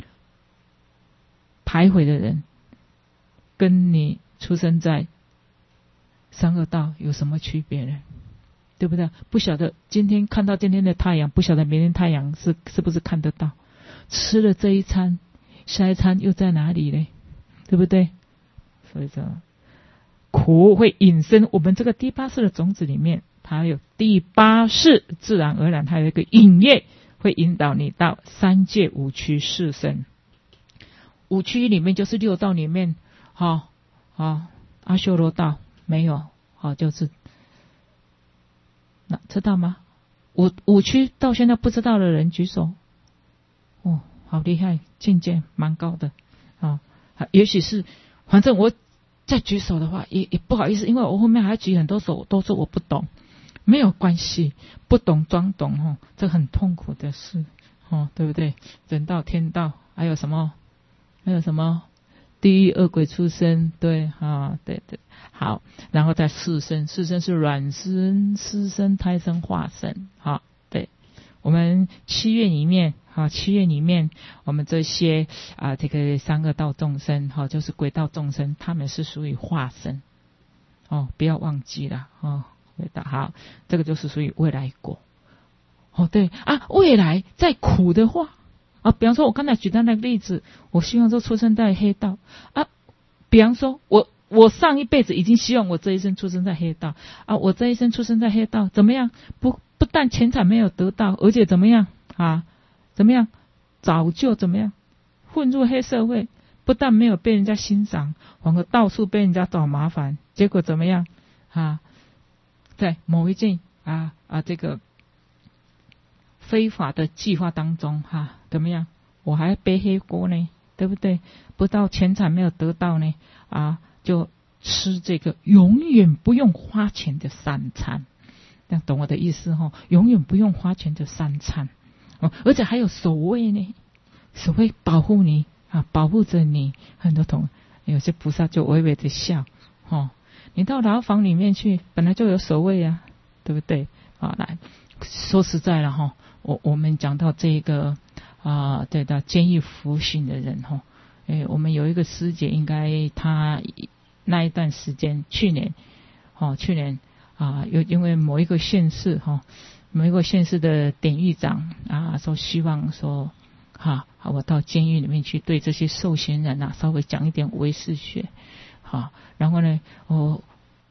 徘徊的人，跟你出生在三恶道有什么区别呢？对不对？不晓得今天看到今天的太阳，不晓得明天太阳是是不是看得到？吃了这一餐，下一餐又在哪里呢？对不对？所以说，苦会引生我们这个第八世的种子里面，它有第八世，自然而然它有一个引业，会引导你到三界五趣四生。五趣里面就是六道里面，好、哦、啊，阿修罗道没有，好、哦、就是。那知道吗？五五区到现在不知道的人举手。哦，好厉害，境界蛮高的啊、哦！也许是，反正我再举手的话，也也不好意思，因为我后面还要举很多手，都是我不懂，没有关系，不懂装懂哦，这很痛苦的事哦，对不对？人道、天道，还有什么？还有什么？地狱恶鬼出生，对啊，对对，好，然后再四生，四生是卵生、湿生、胎生、化生，好，对，我们七月里面，好，七月里面，我们这些啊，这个三恶道众生，好，就是鬼道众生，他们是属于化生，哦，不要忘记了，哦，对的，好，这个就是属于未来果，哦，对啊，未来再苦的话。啊，比方说，我刚才举的那个例子，我希望说出生在黑道啊。比方说，我我上一辈子已经希望我这一生出生在黑道啊，我这一生出生在黑道怎么样？不不但钱财没有得到，而且怎么样啊？怎么样？早就怎么样？混入黑社会，不但没有被人家欣赏，反而到处被人家找麻烦。结果怎么样啊？在某一件啊啊这个。非法的计划当中哈、啊，怎么样？我还背黑锅呢，对不对？不到钱财没有得到呢，啊，就吃这个永远不用花钱的三餐，这样懂我的意思哈、哦？永远不用花钱的三餐，哦，而且还有守卫呢，守卫保护你啊，保护着你。很多同有些菩萨就微微的笑，哦，你到牢房里面去，本来就有守卫啊，对不对？啊，来说实在了哈、哦。我我们讲到这个啊、呃，对的，监狱服刑的人哈，诶，我们有一个师姐，应该她那一段时间，去年，哦，去年啊，有、呃、因为某一个县市哈、哦，某一个县市的典狱长啊，说希望说，哈、啊，我到监狱里面去，对这些受刑人啊，稍微讲一点唯识学，好、啊，然后呢，我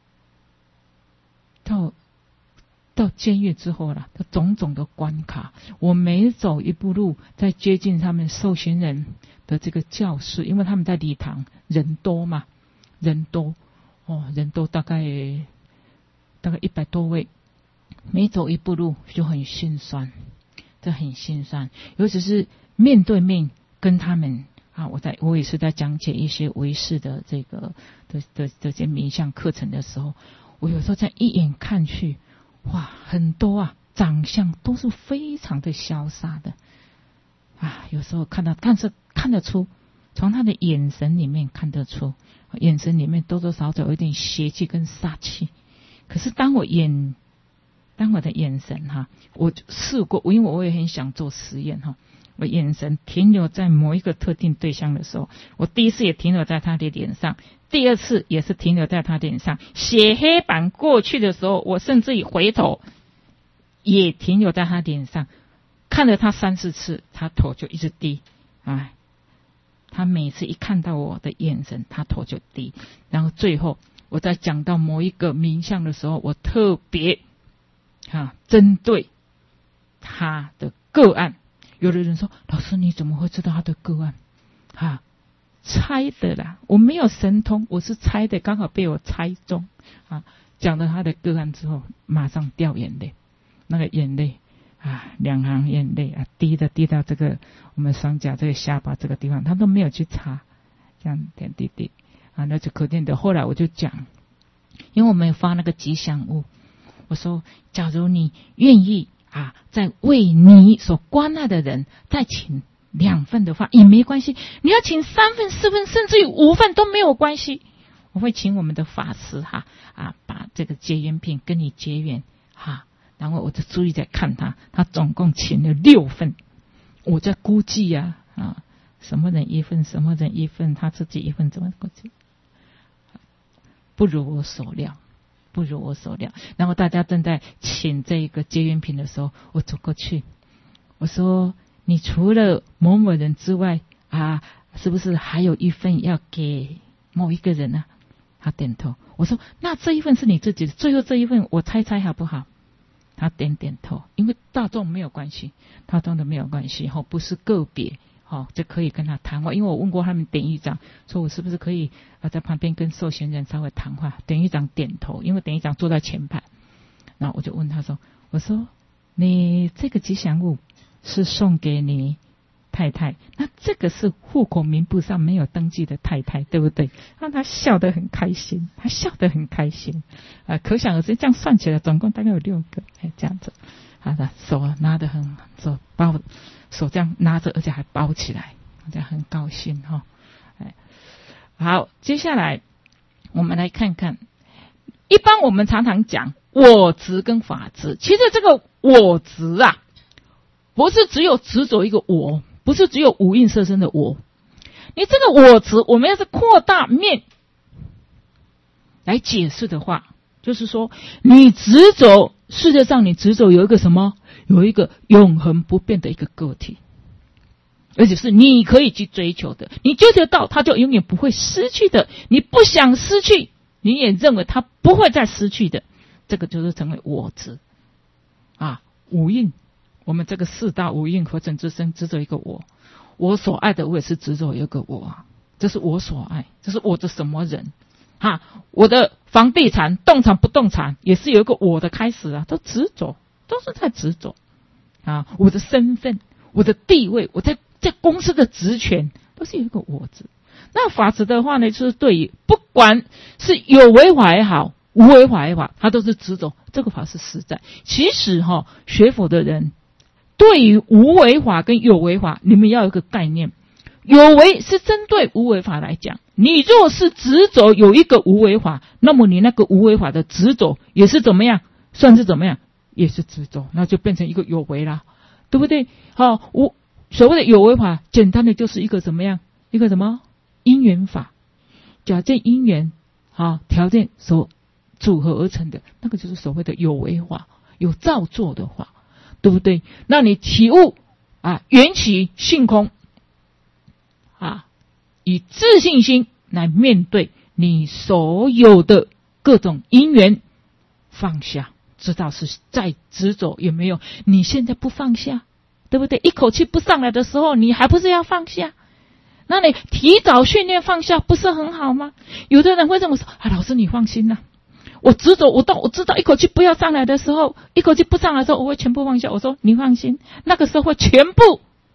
到。到监狱之后了，它种种的关卡，我每走一步路，在接近他们受刑人的这个教室，因为他们在礼堂人多嘛，人多哦，人多大概大概一百多位，每走一步路就很心酸，这很心酸。尤其是面对面跟他们啊，我在我也是在讲解一些唯识的这个的的这些冥想课程的时候，我有时候在一眼看去，哇，很多啊长相都是非常的潇洒的啊，有时候看到看是看得出，从他的眼神里面看得出，眼神里面多多少少有一点邪气跟杀气。可是当我眼当我的眼神哈，我试过，因为我也很想做实验哈，我眼神停留在某一个特定对象的时候，我第一次也停留在他的脸上，第二次也是停留在他的脸上，写黑板过去的时候，我甚至于回头也停留在他脸上，看了他三四次，他头就一直低，哎，他每次一看到我的眼神，他头就低。然后最后我在讲到某一个冥想的时候，我特别啊针对他的个案。有的人说，老师你怎么会知道他的个案？啊，猜的啦，我没有神通，我是猜的，刚好被我猜中啊。讲了他的个案之后，马上掉眼泪，那个眼泪啊，两行眼泪啊，滴的滴到这个我们双颊这个下巴这个地方，他都没有去擦，这样点滴滴啊，那就可见的。后来我就讲，因为我们有发那个吉祥物，我说，假如你愿意啊，再为你所关爱的人再请两份的话也没关系，你要请三份、四份，甚至于五份都没有关系。我会请我们的法师哈啊，把这个结缘品跟你结缘哈。然后我就注意在看他，他总共请了六份，我在估计呀 啊, 啊，什么人一份，什么人一份，他自己一份，怎么估计？不如我所料。不如我所料。然后大家正在请这个结缘品的时候，我走过去，我说，你除了某某人之外啊，是不是还有一份要给某一个人呢、啊？他点头。我说，那这一份是你自己的，最后这一份我猜猜好不好？他点点头。因为大众没有关系，大众的没有关系，不是个别，就可以跟他谈话。因为我问过他们典狱长，说我是不是可以在旁边跟受刑人稍微谈话。典狱长点头，因为典狱长坐在前排。然后我就问他说，我说，你这个吉祥物是送给你太太，那这个是户口名簿上没有登记的太太，对不对？让他笑得很开心，他笑得很开心啊！可想而知，这样算起来总共大概有六个，哎，这样子，他的手拿得很，手包，手这样拿着，而且还包起来，这样很高兴哈、哦。哎，好，接下来我们来看看，一般我们常常讲我执跟法执，其实这个我执啊，不是只有执着一个我。不是只有五蕴色身的我，你这个我执，我们要是扩大面来解释的话，就是说，你执着，世界上你执着有一个什么？有一个永恒不变的一个个体，而且是你可以去追求的，你追求到，它就永远不会失去的。你不想失去，你也认为它不会再失去的，这个就是成为我执啊，五蕴。我们这个四大五蕴合成之身执着一个我，我所爱的我也是执着一个我啊，这是我所爱，这是我的什么人哈？我的房地产、动产不动产也是有一个我的开始啊，都执着，都是在执着啊。我的身份、我的地位、我在在公司的职权，都是有一个我执。那法执的话呢，就是对于不管是有为法也好，无为法也好，它都是执着。这个法是实在。其实哈、哦，学佛的人。对于无为法跟有为法，你们要有一个概念，有为是针对无为法来讲，你若是执着有一个无为法，那么你那个无为法的执着也是怎么样？算是怎么样？也是执着，那就变成一个有为啦，对不对？好、哦，无所谓的有为法，简单的就是一个怎么样？一个什么因缘法，假借因缘啊条件所组合而成的，那个就是所谓的有为法，有造作的法。对不对？那你体悟啊，缘起性空啊，以自信心来面对你所有的各种因缘，放下，知道是再执着也没有。你现在不放下，对不对？一口气不上来的时候，你还不是要放下？那你提早训练放下，不是很好吗？有的人会这么说啊，老师你放心啦、啊， 我执着，我到我知道一口气不要上来的时候，一口气不上来的时候，我会全部放下。我说你放心，那个时候会全部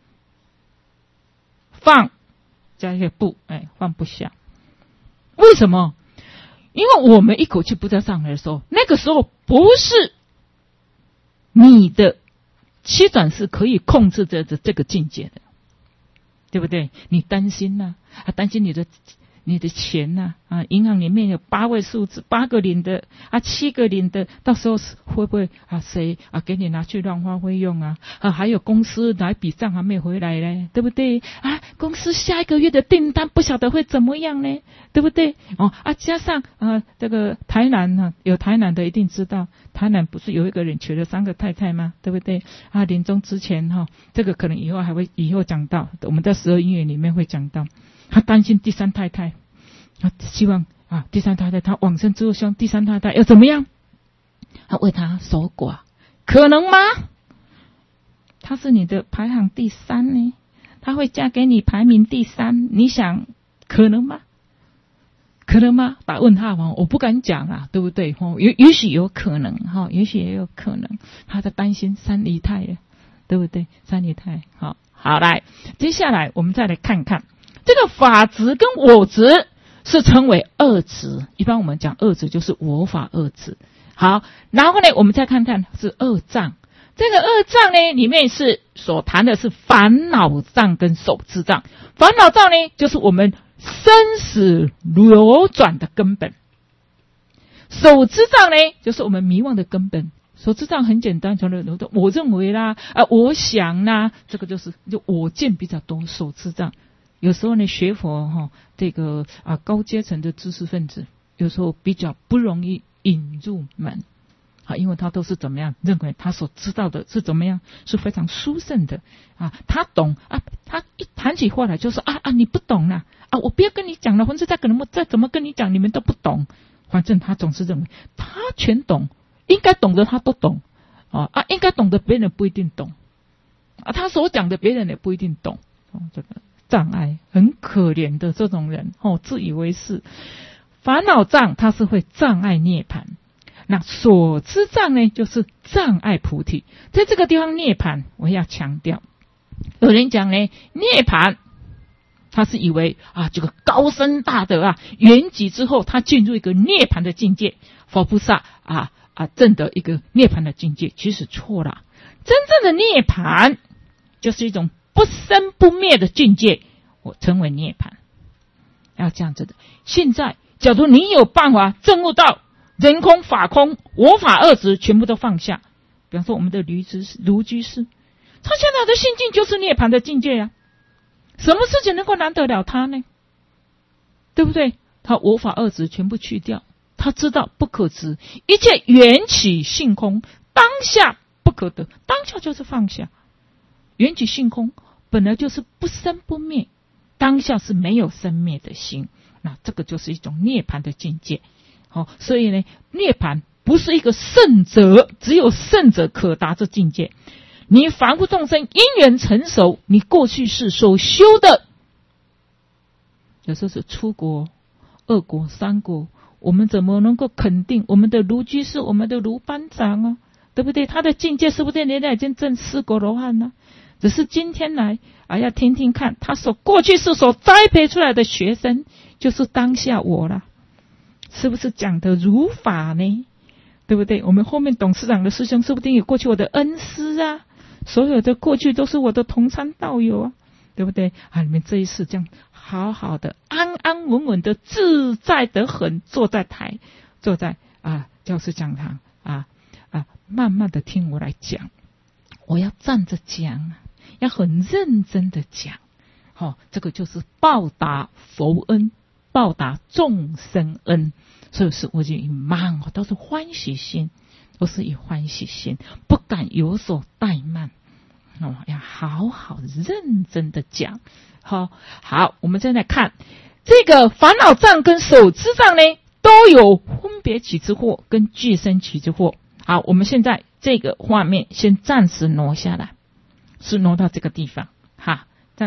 放，加一个不，哎，放不下。为什么？因为我们一口气不再上来的时候，那个时候不是你的七转是可以控制着这个境界的，对不对？你担心呐、啊，啊，担心你的你的钱呐、啊，啊，银行里面有八位数字，八个零的啊，七个零的，到时候会不会啊谁啊给你拿去乱花费用啊？啊，还有公司哪笔账还没回来呢，对不对？啊，公司下一个月的订单不晓得会怎么样呢，对不对？哦啊，加上啊这个台南呢、啊，有台南的一定知道，台南不是有一个人娶了三个太太吗？对不对？啊，临终之前哈、哦，这个可能以后还会以后讲到，我们在十二因缘里面会讲到。他担心第三太太，他希望啊，第三太太他往生之后，希望第三太太要怎么样？他为他守寡，可能吗？他是你的排行第三呢，他会嫁给你排名第三，你想可能吗？可能吗？打问号嘛，我不敢讲啊，对不对？哦，也也许有可能哈，也许也有可能，他在担心三姨太，对不对？三姨太，好，好来，接下来我们再来看看。这个法执跟我执是称为二执，一般我们讲二执就是我法二执。好，然后呢，我们再看看是二障。这个二障呢，里面是所谈的是烦恼障跟手知障。烦恼障呢，就是我们生死流转的根本；手知障呢，就是我们迷惘的根本。手知障很简单，从我认为啦，啊，我想啦，这个就是就我见比较多。手知障。有时候呢，学佛哈、哦，这个啊高阶层的知识分子，有时候比较不容易引入门啊，因为他都是怎么样认为他所知道的是怎么样，是非常殊胜的啊，他懂啊，他一谈起话来就说啊啊你不懂啦啊，我不要跟你讲了，反正再可能再怎么跟你讲，你们都不懂，反正他总是认为他全懂，应该懂的他都懂啊啊，应该懂的别人不一定懂啊，他所讲的别人也不一定懂哦，这个。障碍很可怜的这种人哦，自以为是。烦恼障它是会障碍涅槃，那所知障呢，就是障碍菩提。在这个地方涅槃，我要强调，有人讲呢，涅槃他是以为啊，这个高深大德啊，圆寂之后，他进入一个涅槃的境界，佛菩萨啊啊证得一个涅槃的境界，其实错了。真正的涅槃就是一种不生不灭的境界，我称为涅槃，要这样子的。现在，假如你有办法证悟到人空、法空、我法二执全部都放下，比方说我们的卢居士，卢居士，他现在的心境就是涅槃的境界呀、啊。什么事情能够难得了他呢？对不对？他我法二执全部去掉，他知道不可执，一切缘起性空，当下不可得，当下就是放下。缘起性空本来就是不生不灭，当下是没有生灭的心，那这个就是一种涅槃的境界。好、哦，所以呢，涅槃不是一个圣者，只有圣者可达这境界。你凡夫众生因缘成熟，你过去世所修的，有时候是出国、二国、三国，我们怎么能够肯定我们的卢居士、我们的卢班长啊，对不对？他的境界是不是人家已经证四果罗汉了？只是今天来啊，要听听看他所过去世所栽培出来的学生，就是当下我了，是不是讲的如法呢？对不对？我们后面董事长的师兄说不定有过去我的恩师啊，所有的过去都是我的同参道友啊，对不对？啊，你们这一世这样好好的安安稳稳的自在得很，坐在台坐在啊教室讲堂啊啊，慢慢的听我来讲，我要站着讲，要很认真的讲，好、哦，这个就是报答佛恩，报答众生恩。所以是我就以慢，都是欢喜心，都是以欢喜心，不敢有所怠慢哦，要好好认真的讲。好，好，我们再来看这个烦恼障跟手知障呢，都有分别起之惑跟俱生起之惑。好，我们现在这个画面先暂时挪下来，是挪到这个地方，哈，暂时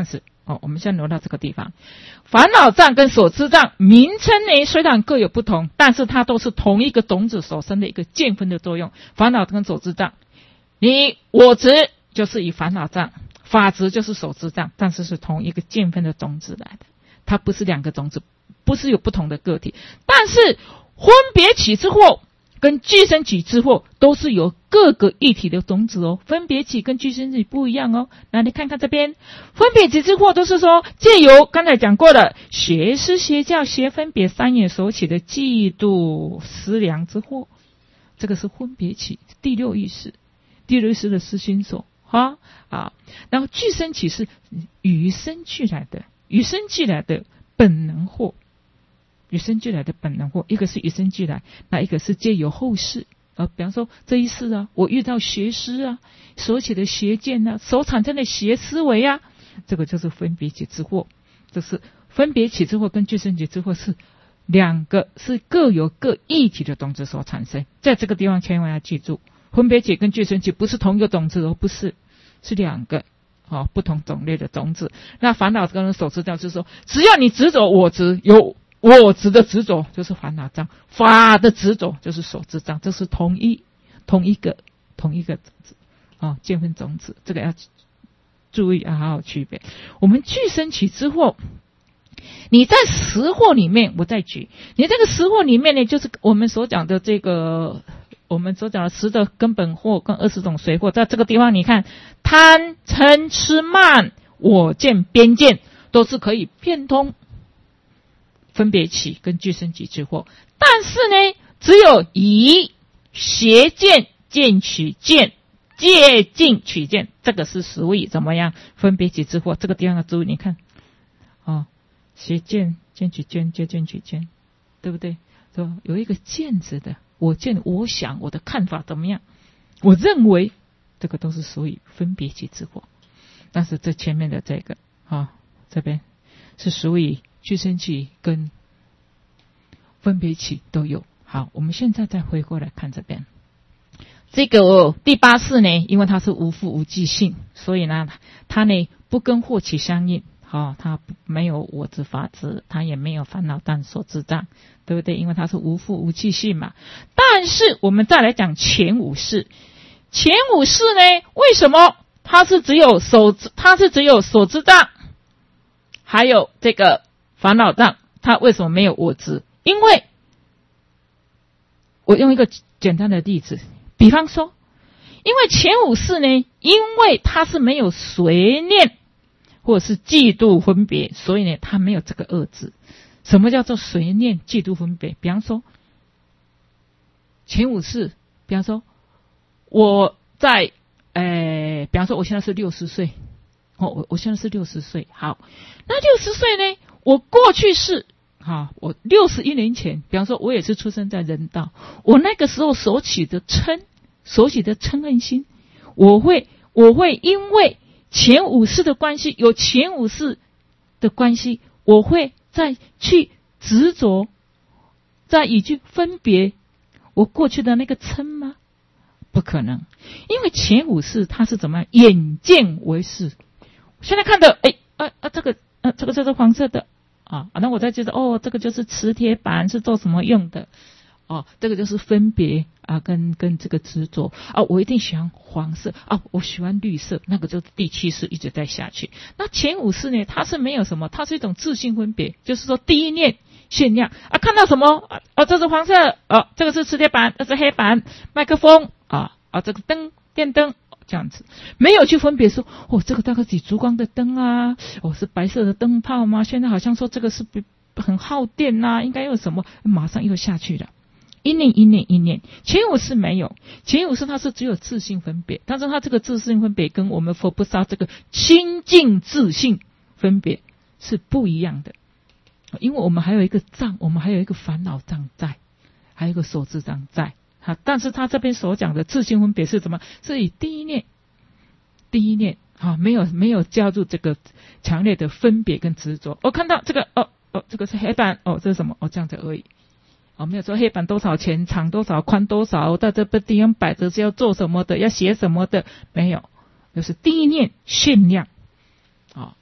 哦，我们现在挪到这个地方，烦恼障跟所知障名称呢虽然各有不同，但是它都是同一个种子所生的一个见分的作用。烦恼跟所知障，你我执就是以烦恼障，法执就是所知障，但是是同一个见分的种子来的，它不是两个种子，不是有不同的个体。但是分别起之惑跟俱生起之惑都是由各个一体的种子哦，分别起跟俱生起不一样哦。那你看看这边，分别起之惑都是说借由刚才讲过的邪师邪教邪分别三业所起的嫉妒思量之惑，这个是分别起第六意识，第六意识的思心所啊啊。然后俱生起是与生俱来的，与生俱来的本能惑。与生俱来的本能惑，一个是与生俱来，那一个是借由后世啊，比方说这一世啊，我遇到邪师啊，所起的邪见啊，所产生的邪思维啊，这个就是分别起之惑。这是分别起之惑跟俱生起之惑是两个，是各有各异体的种子所产生。在这个地方千万要记住，分别起跟俱生起不是同一个种子哦，不是，是两个哦不同种类的种子。那烦恼跟所知障就是说，只要你执着我执，有我执的执着就是烦恼障，法的执着就是所知障，这是同一同一个同一个种子啊，见分种子，这个要注意，要好好区别。我们俱生起之惑，你在十惑里面，我再举，你这个十惑里面呢，就是我们所讲的这个，我们所讲的十的根本惑跟二十种随惑，在这个地方你看，贪嗔痴慢我见边见都是可以变通分别起跟俱生起之惑，但是呢，只有以邪见见取见，借境取见，这个是属于怎么样分别起之惑。这个地方要注意，你看哦，邪见见取见，借境取见，对不对？说有一个见字的，我见我想我的看法怎么样，我认为这个都是属于分别起之惑。但是这前面的这个啊、哦，这边是属于俱生起跟分别起都有。好，我们现在再回过来看这边，这个、哦、第八识呢，因为它是无复无记性，所以呢，它呢不跟惑起相应，哦，它没有我执法执，它也没有烦恼但所知障，对不对？因为它是无复无记性嘛。但是我们再来讲前五识，前五识呢，为什么它是只有所它是只有所知障，还有这个烦恼障，它为什么没有我执？因为我用一个简单的例子，比方说，因为前五识呢，因为它是没有随念或者是嫉妒分别，所以呢，它没有这个二执。什么叫做随念嫉妒分别？比方说，前五识，比方说我在，呃，比方说我现在是六十岁，哦，我我现在是六十岁，好，那六十岁呢，我过去是。好，我六十一年前，比方说，我也是出生在人道，我那个时候所起的嗔，所起的嗔恨心，我会，我会因为前五识的关系，有前五识的关系，我会再去执着，再以去分别我过去的那个嗔吗？不可能，因为前五识它是怎么样？眼见为识，现在看的，哎啊啊，这个，呃、啊，这个这是黄色的。啊，那我再觉得哦，这个就是磁铁板是做什么用的？哦，这个就是分别啊，跟跟这个执着啊，我一定喜欢黄色啊，我喜欢绿色，那个就是第七识一直在下去。那前五识呢，它是没有什么，它是一种自性分别，就是说第一念限量啊，看到什么啊，哦，这是黄色，哦，这个是磁铁板，这是黑板，麦克风啊啊，这个灯，电灯。这样子没有去分别说，哦，这个大概是烛光的灯啊，哦，是白色的灯泡吗？现在好像说这个是很耗电啊，应该有什么，马上又下去了。一念一念一念，前五识没有，前五识它是只有自性分别，但是它这个自性分别跟我们佛菩萨这个清净自性分别是不一样的，因为我们还有一个障，我们还有一个烦恼障在，还有一个所知障在。好，但是他这边所讲的自性分别是什么？是以第一念，第一念啊，没有没有加入这个强烈的分别跟执着。我、哦、看到这个，哦哦，这个是黑板，哦，这是什么？哦，这样子而已。哦，没有说黑板多少钱，长多少，宽多少，在这个地方摆着是要做什么的，要写什么的，没有，就是第一念限量。啊、哦，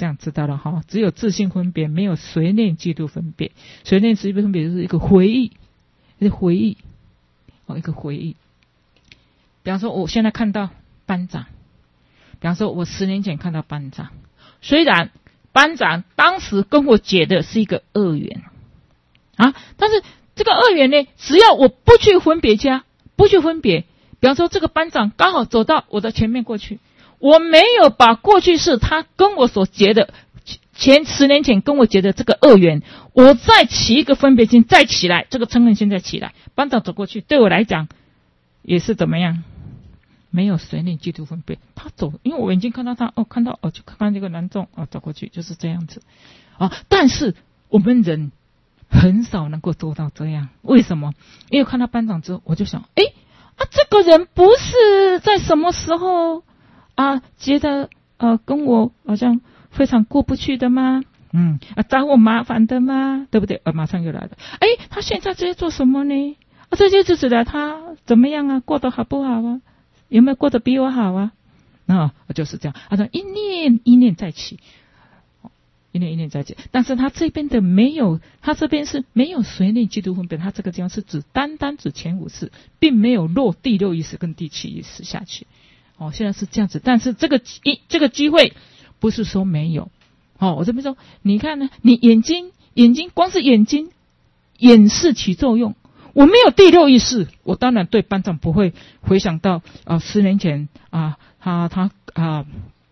这样知道了哈。只有自性分别，没有随念嫉妒分别。随念嫉妒分别就是一个回忆，一个回忆，哦，一个回忆。比方说，我现在看到班长，比方说，我十年前看到班长，虽然班长当时跟我结的是一个恶缘啊，但是这个恶缘呢，只要我不去分别家，不去分别，比方说这个班长刚好走到我的前面过去，我没有把过去是他跟我所结的前十年前跟我结的这个恶缘，我再起一个分别心，再起来，这个嗔恨心再起来，班长走过去，对我来讲也是怎么样？没有随念嫉妒分别，他走，因为我眼睛看到他，哦，看到哦，就看看这个男众，哦，走过去就是这样子啊。但是我们人很少能够做到这样，为什么？因为看到班长之后，我就想，诶啊，这个人不是在什么时候啊觉得呃跟我好像非常过不去的吗？嗯啊，找我麻烦的吗？对不对？啊，马上又来了，诶，他现在在做什么呢？啊，这些日子来他怎么样啊？过得好不好啊？有没有过得比我好啊？啊，就是这样。他说一念一念再起，一念一念再起。但是他这边的没有，他这边是没有随念嫉妒分别。他这个地方是指单单指前五识，并没有落第六意识跟第七意识下去。哦，现在是这样子。但是这个一这个机会不是说没有。哦，我这边说，你看呢？你眼睛眼睛光是眼睛眼视起作用。我没有第六意识，我当然对班长不会回想到啊、呃，十年前啊，他他啊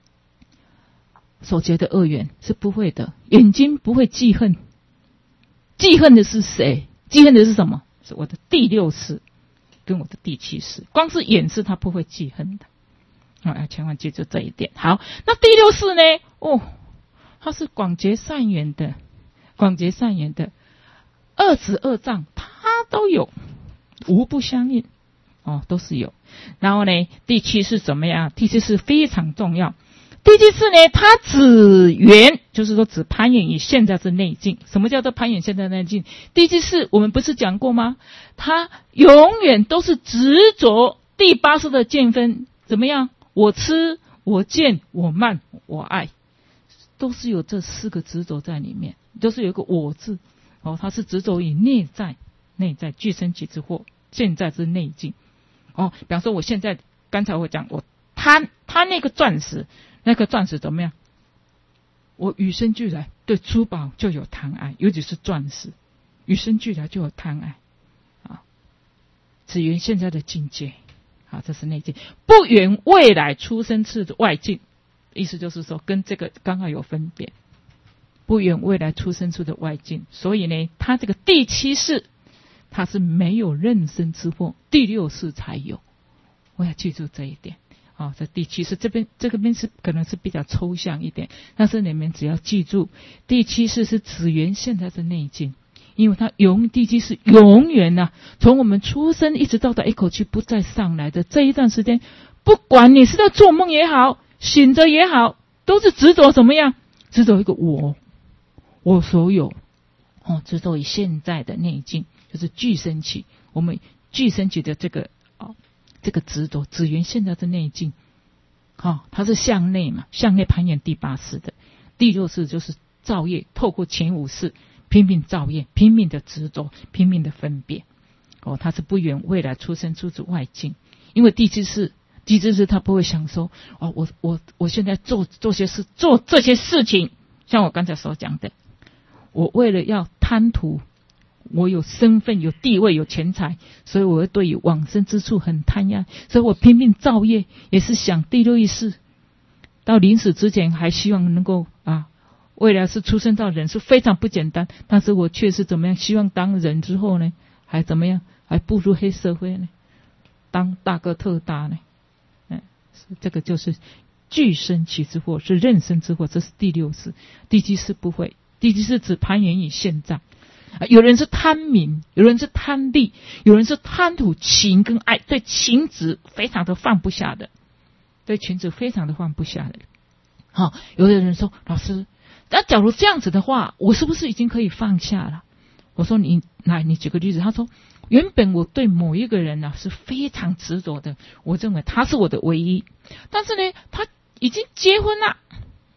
所结的恶缘是不会的。眼睛不会记恨，记恨的是谁？记恨的是什么？是我的第六识跟我的第七识。光是眼视他不会记恨的，啊，千万记住这一点。好，那第六识呢？哦，它是广结善缘的，广结善缘的，二执二障。它都有，无不相应，哦，都是有。然后呢，第七是怎么样？第七是非常重要。第七是呢，它指缘，就是说指攀缘于现在之内境。什么叫做攀缘现在内境？第七是我们不是讲过吗？它永远都是执着第八识的见分，怎么样？我痴，我见，我慢，我爱，都是有这四个执着在里面，都是有一个我字。哦，它是执着于内在。内在具身起之惑，现在之内境。哦，比方说我现在刚才我讲，我贪贪那个钻石，那个钻石怎么样？我与生俱来对珠宝就有贪爱，尤其是钻石，与生俱来就有贪爱啊。只缘现在的境界，好，这是内境，不缘未来出生次的外境，意思就是说跟这个刚好有分别，不缘未来出生处的外境。所以呢，它这个第七识。它是没有妊娠之惑，第六识才有，我要记住这一点。好、哦，这第七识这边这个边是可能是比较抽象一点，但是你们只要记住，第七识是指缘现在的内境，因为它永第七识永远呐、啊，从我们出生一直到达一口气不再上来的这一段时间，不管你是在做梦也好，醒着也好，都是执着怎么样？执着一个我，我所有。哦，执着于现在的内境，就是具身起，我们具身起的这个哦，这个执着，只缘现在的内境。哦，它是向内嘛，向内攀缘第八识的，第六识就是造业，透过前五识拼命造业，拼命的执着，拼命的分别。哦，它是不缘未来出生出自外境，因为第七识，第七识他不会想说，哦，我我我现在做做些事，做这些事情，像我刚才所讲的。我为了要贪图，我有身份、有地位、有钱财，所以我会对于往生之处很贪爱，所以我拼命造业，也是想第六意识。到临死之前，还希望能够啊，未来是出生到人是非常不简单，但是我却是怎么样？希望当人之后呢，还怎么样？还步入黑社会呢？当大哥特大呢？嗯，这个就是具身起之祸，是妊娠之祸，这是第六识。第七识不会。第七是指攀缘于现在，有人是贪名，有人是贪利，有人是贪图情跟爱，对情执非常的放不下的，对情执非常的放不下的。好、哦，有的人说，老师，那假如这样子的话，我是不是已经可以放下了？我说你来，你举个例子。他说，原本我对某一个人呢、啊、是非常执着的，我认为他是我的唯一，但是呢，他已经结婚了。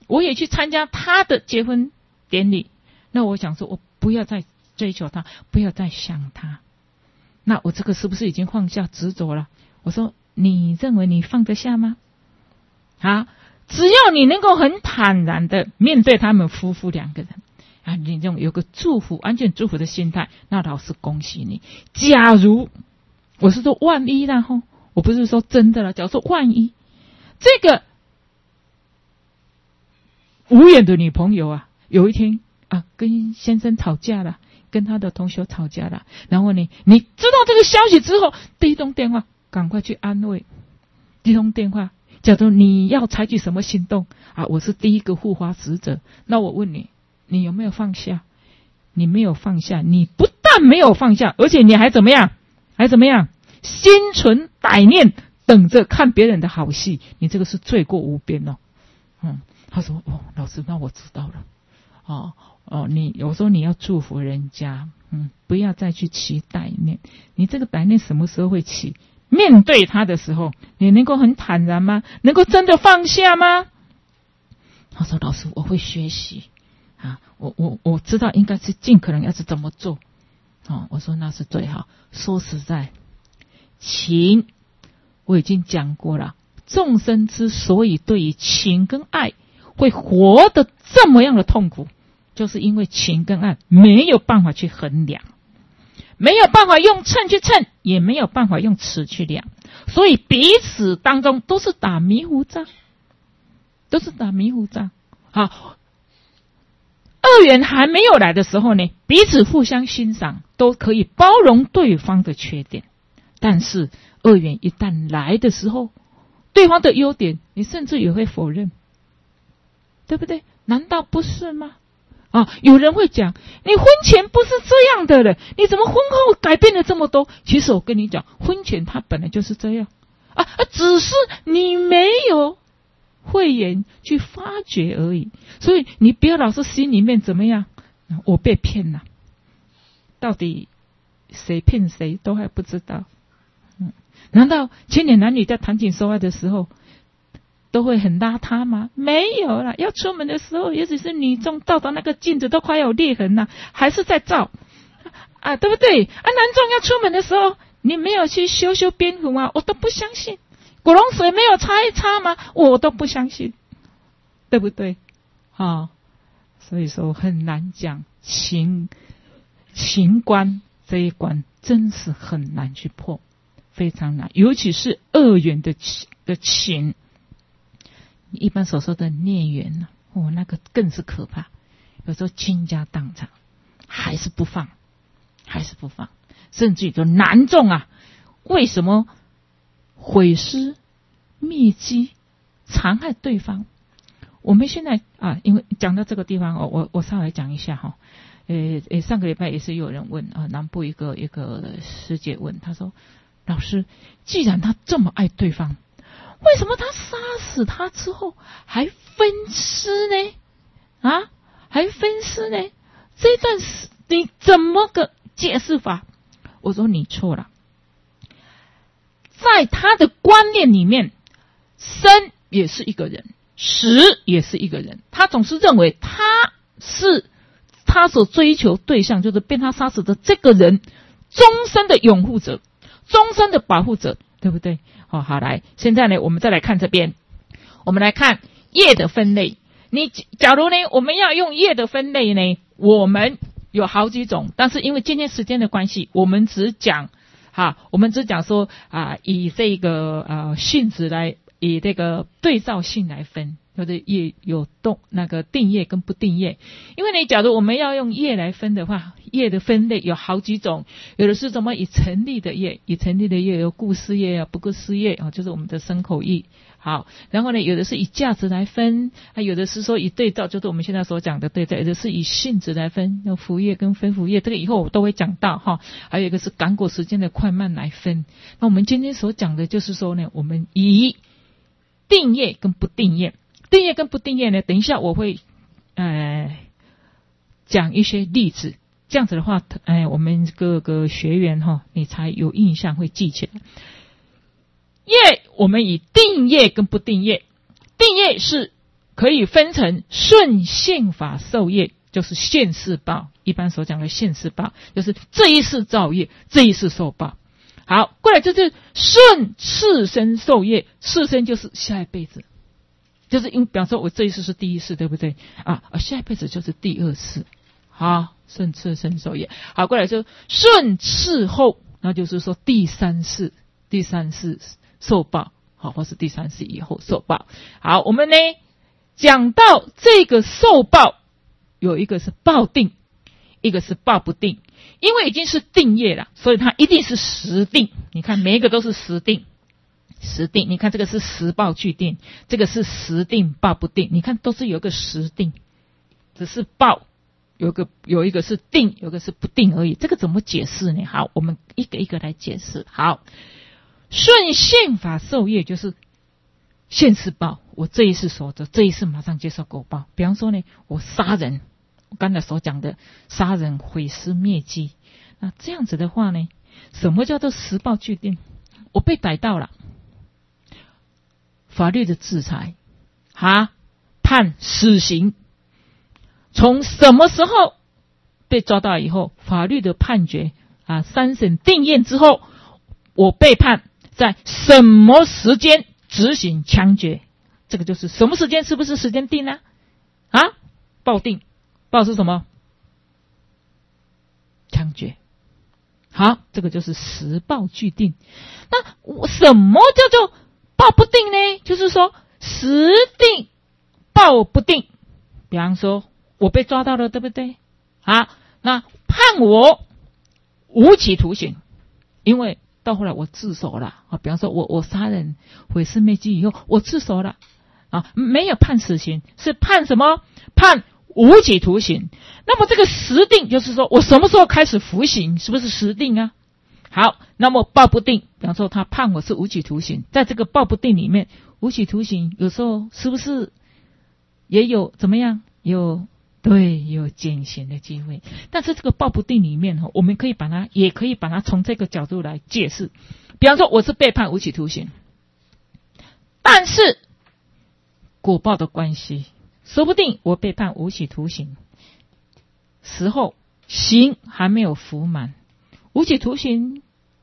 我也去参加他的结婚典礼。那我想说，我不要再追求他，不要再想他。那我这个是不是已经放下执着了？我说，你认为你放得下吗？啊，只要你能够很坦然的面对他们夫妇两个人啊，你这种有个祝福、完全祝福的心态，那老师恭喜你。假如我是说万一啦吼，我不是说真的了，假如说万一这个无缘的女朋友啊，有一天啊跟先生吵架了，跟他的同学吵架了，然后呢，你知道这个消息之后，第一通电话赶快去安慰，第一通电话。假如你要采取什么行动啊？我是第一个护花使者。那我问你，你有没有放下？你没有放下，你不但没有放下，而且你还怎么样？还怎么样？心存歹念，等着看别人的好戏。你这个是罪过无边哦。嗯，他说哦，老师，那我知道了。哦哦，你我说你要祝福人家，嗯，不要再去起歹念。你这个歹念什么时候会起？面对他的时候，你能够很坦然吗？能够真的放下吗？他说：“老师，我会学习啊，我我我知道应该是尽可能要是怎么做。”哦，我说那是最好。说实在，情我已经讲过了，众生之所以对于情跟爱会活得这么样的痛苦，就是因为情跟爱没有办法去衡量。没有办法用秤去称，也没有办法用尺去量，所以彼此当中都是打迷糊仗，都是打迷糊仗。好，二元还没有来的时候呢，彼此互相欣赏，都可以包容对方的缺点。但是二元一旦来的时候，对方的优点，你甚至也会否认，对不对？难道不是吗？啊，有人会讲，你婚前不是这样的了，你怎么婚后改变了这么多？其实我跟你讲，婚前他本来就是这样啊，只是你没有慧眼去发掘而已。所以你不要老是心里面怎么样，我被骗了，到底谁骗谁都还不知道。嗯，难道青年男女在谈情说爱的时候都会很邋遢吗？没有啦，要出门的时候，也许是女众照到那个镜子都快有裂痕了，还是在照啊，对不对？啊，男众要出门的时候，你没有去修修边幅吗？我都不相信。古龙水没有擦一擦吗？我都不相信，对不对？啊，所以说很难讲情情关这一关，真是很难去破，非常难，尤其是二元的情的情。一般所说的孽缘呢，哦，那个更是可怕。有时候倾家荡产，还是不放，还是不放，甚至于就难中啊！为什么毁尸灭迹，残害对方？我们现在啊，因为讲到这个地方，哦、我我稍微讲一下哈。呃呃，上个礼拜也是有人问啊，南部一个一个师姐问，他说：“老师，既然他这么爱对方，为什么他杀死他之后还分尸呢？啊，还分尸呢？这段时你怎么个解释法？”我说你错了，在他的观念里面，生也是一个人，死也是一个人，他总是认为他是他所追求对象，就是被他杀死的这个人终身的拥护者，终身的保护者，对不对？哦，好，来，现在呢，我们再来看这边，我们来看业的分类。你假如呢，我们要用业的分类呢，我们有好几种，但是因为今天时间的关系，我们只讲哈，我们只讲说啊，以这个呃性质来，以这个对照性来分，或者业有动那个定业跟不定业。因为呢，假如我们要用业来分的话，业的分类有好几种，有的是什么以成立的业，以成立的业有故事业啊、不故事业啊，就是我们的身口意。好，然后呢，有的是以价值来分，啊，有的是说以对照，就是我们现在所讲的对照，有的是以性质来分，有福业跟非福业，这个以后我都会讲到哈。还有一个是感果时间的快慢来分。那我们今天所讲的就是说呢，我们以定业跟不定业，定业跟不定业呢，等一下我会呃讲一些例子，这样子的话，哎，我们各个学员哈，你才有印象会记起来。业我们以定业跟不定业，定业是可以分成顺宪法受业，就是现世报，一般所讲的现世报，就是这一世造业，这一世受报。好，过来就是顺次生受业，次生就是下一辈子，就是因比方说我这一世是第一世，对不对啊？下一辈子就是第二世。好，顺次生受业。好，过来就顺次后，那就是说第三世，第三世受报，好，或是第三世以后受报。好，我们呢讲到这个受报，有一个是报定，一个是报不定。因为已经是定业了，所以它一定是实定。你看每一个都是实定，实定。你看这个是实报俱定，这个是实定报不定。你看都是有一个实定，只是报有一个有一个是定，有一个是不定而已。这个怎么解释呢？好，我们一个一个来解释。好，顺宪法受业就是现世报，我这一世所得，这一世马上接受果报。比方说呢，我杀人。刚才所讲的杀人毁尸灭迹，那这样子的话呢，什么叫做实报俱定？我被逮到了，法律的制裁，哈，判死刑。从什么时候被抓到以后，法律的判决啊，三审定验之后，我被判在什么时间执行枪决？这个就是什么时间？是不是时间定呢？啊，报定。报是什么？枪决。好，这个就是实报俱定。那我什么叫做报不定呢？就是说实定报不定。比方说我被抓到了，对不对？好，那判我无期徒刑，因为到后来我自首了啊。比方说我我杀人毁尸灭迹以后，我自首了啊，没有判死刑，是判什么？判无期徒刑。那么这个实定就是说我什么时候开始服刑，是不是实定啊？好，那么报不定，比方说他判我是无期徒刑，在这个报不定里面，无期徒刑有时候是不是也有怎么样？有对有减刑的机会。但是这个报不定里面，我们可以把它也可以把它从这个角度来解释。比方说我是被判无期徒刑，但是果报的关系，说不定我被判无期徒刑时候刑还没有服满，无期徒刑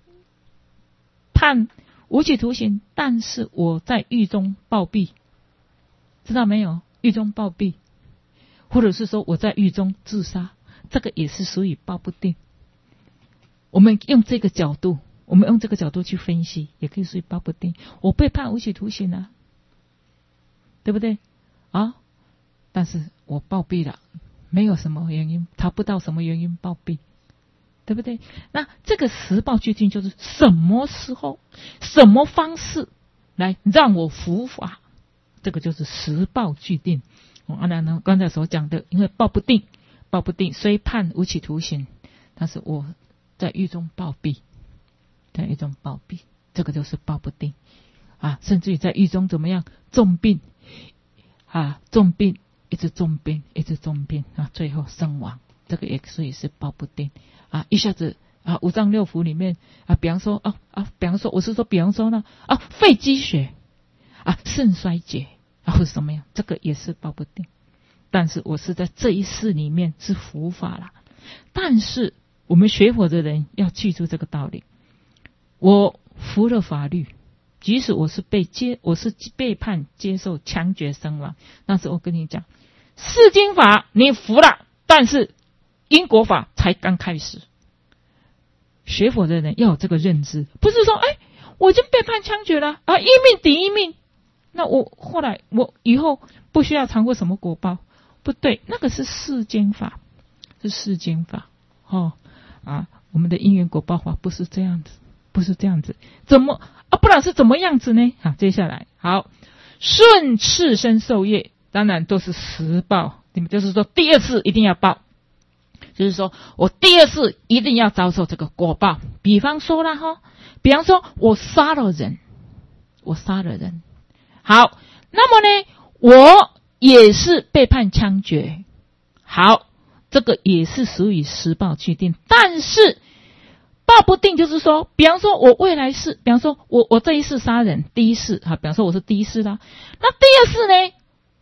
判无期徒刑，但是我在狱中暴毙，知道没有？狱中暴毙，或者是说我在狱中自杀，这个也是属于报不定。我们用这个角度，我们用这个角度去分析，也可以属于报不定。我被判无期徒刑啊，对不对啊？但是我暴毙了，没有什么原因，查不到什么原因暴毙，对不对？那这个实报俱定就是什么时候、什么方式来让我伏法，这个就是实报俱定。啊，那刚才所讲的，因为报不定，报不定虽判无期徒刑，但是我在狱中暴毙，在狱中暴毙，这个就是报不定啊。甚至于在狱中怎么样，重病啊，重病。一直重病，一直重病啊，最后身亡，这个也所以是报不定啊。一下子啊，五脏六腑里面啊，比方说啊啊，比方说我是说，比方说呢啊，肺积血啊，肾衰竭啊，或者什么样，这个也是报不定。但是我是在这一世里面是伏法了。但是我们学佛的人要记住这个道理：我服了法律。即使我是被接，我是被判接受枪决身亡，但是我跟你讲，世经法你服了，但是因果法才刚开始。学佛的人要有这个认知，不是说哎，我已经被判枪决了啊，一命抵一命，那我后来我以后不需要尝过什么果报，不对，那个是世间法，是世间法哦啊，我们的因缘果报法不是这样子。不是这样子，怎么啊？不然是怎么样子呢？好，接下来好，顺次生受业，当然都是实报。你们就是说，第二次一定要报，就是说我第二次一定要遭受这个果报。比方说啦哈，比方说我杀了人，我杀了人，好，那么呢，我也是被判枪决，好，这个也是属于实报俱定，但是。报不定就是说，比方说我未来世，比方说我我这一世杀人，第一世哈，比方说我是第一世啦，那第二世呢，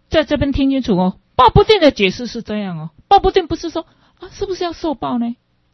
在这边听清楚哦，报不定的解释是这样哦，报不定不是说啊是不是要受报呢？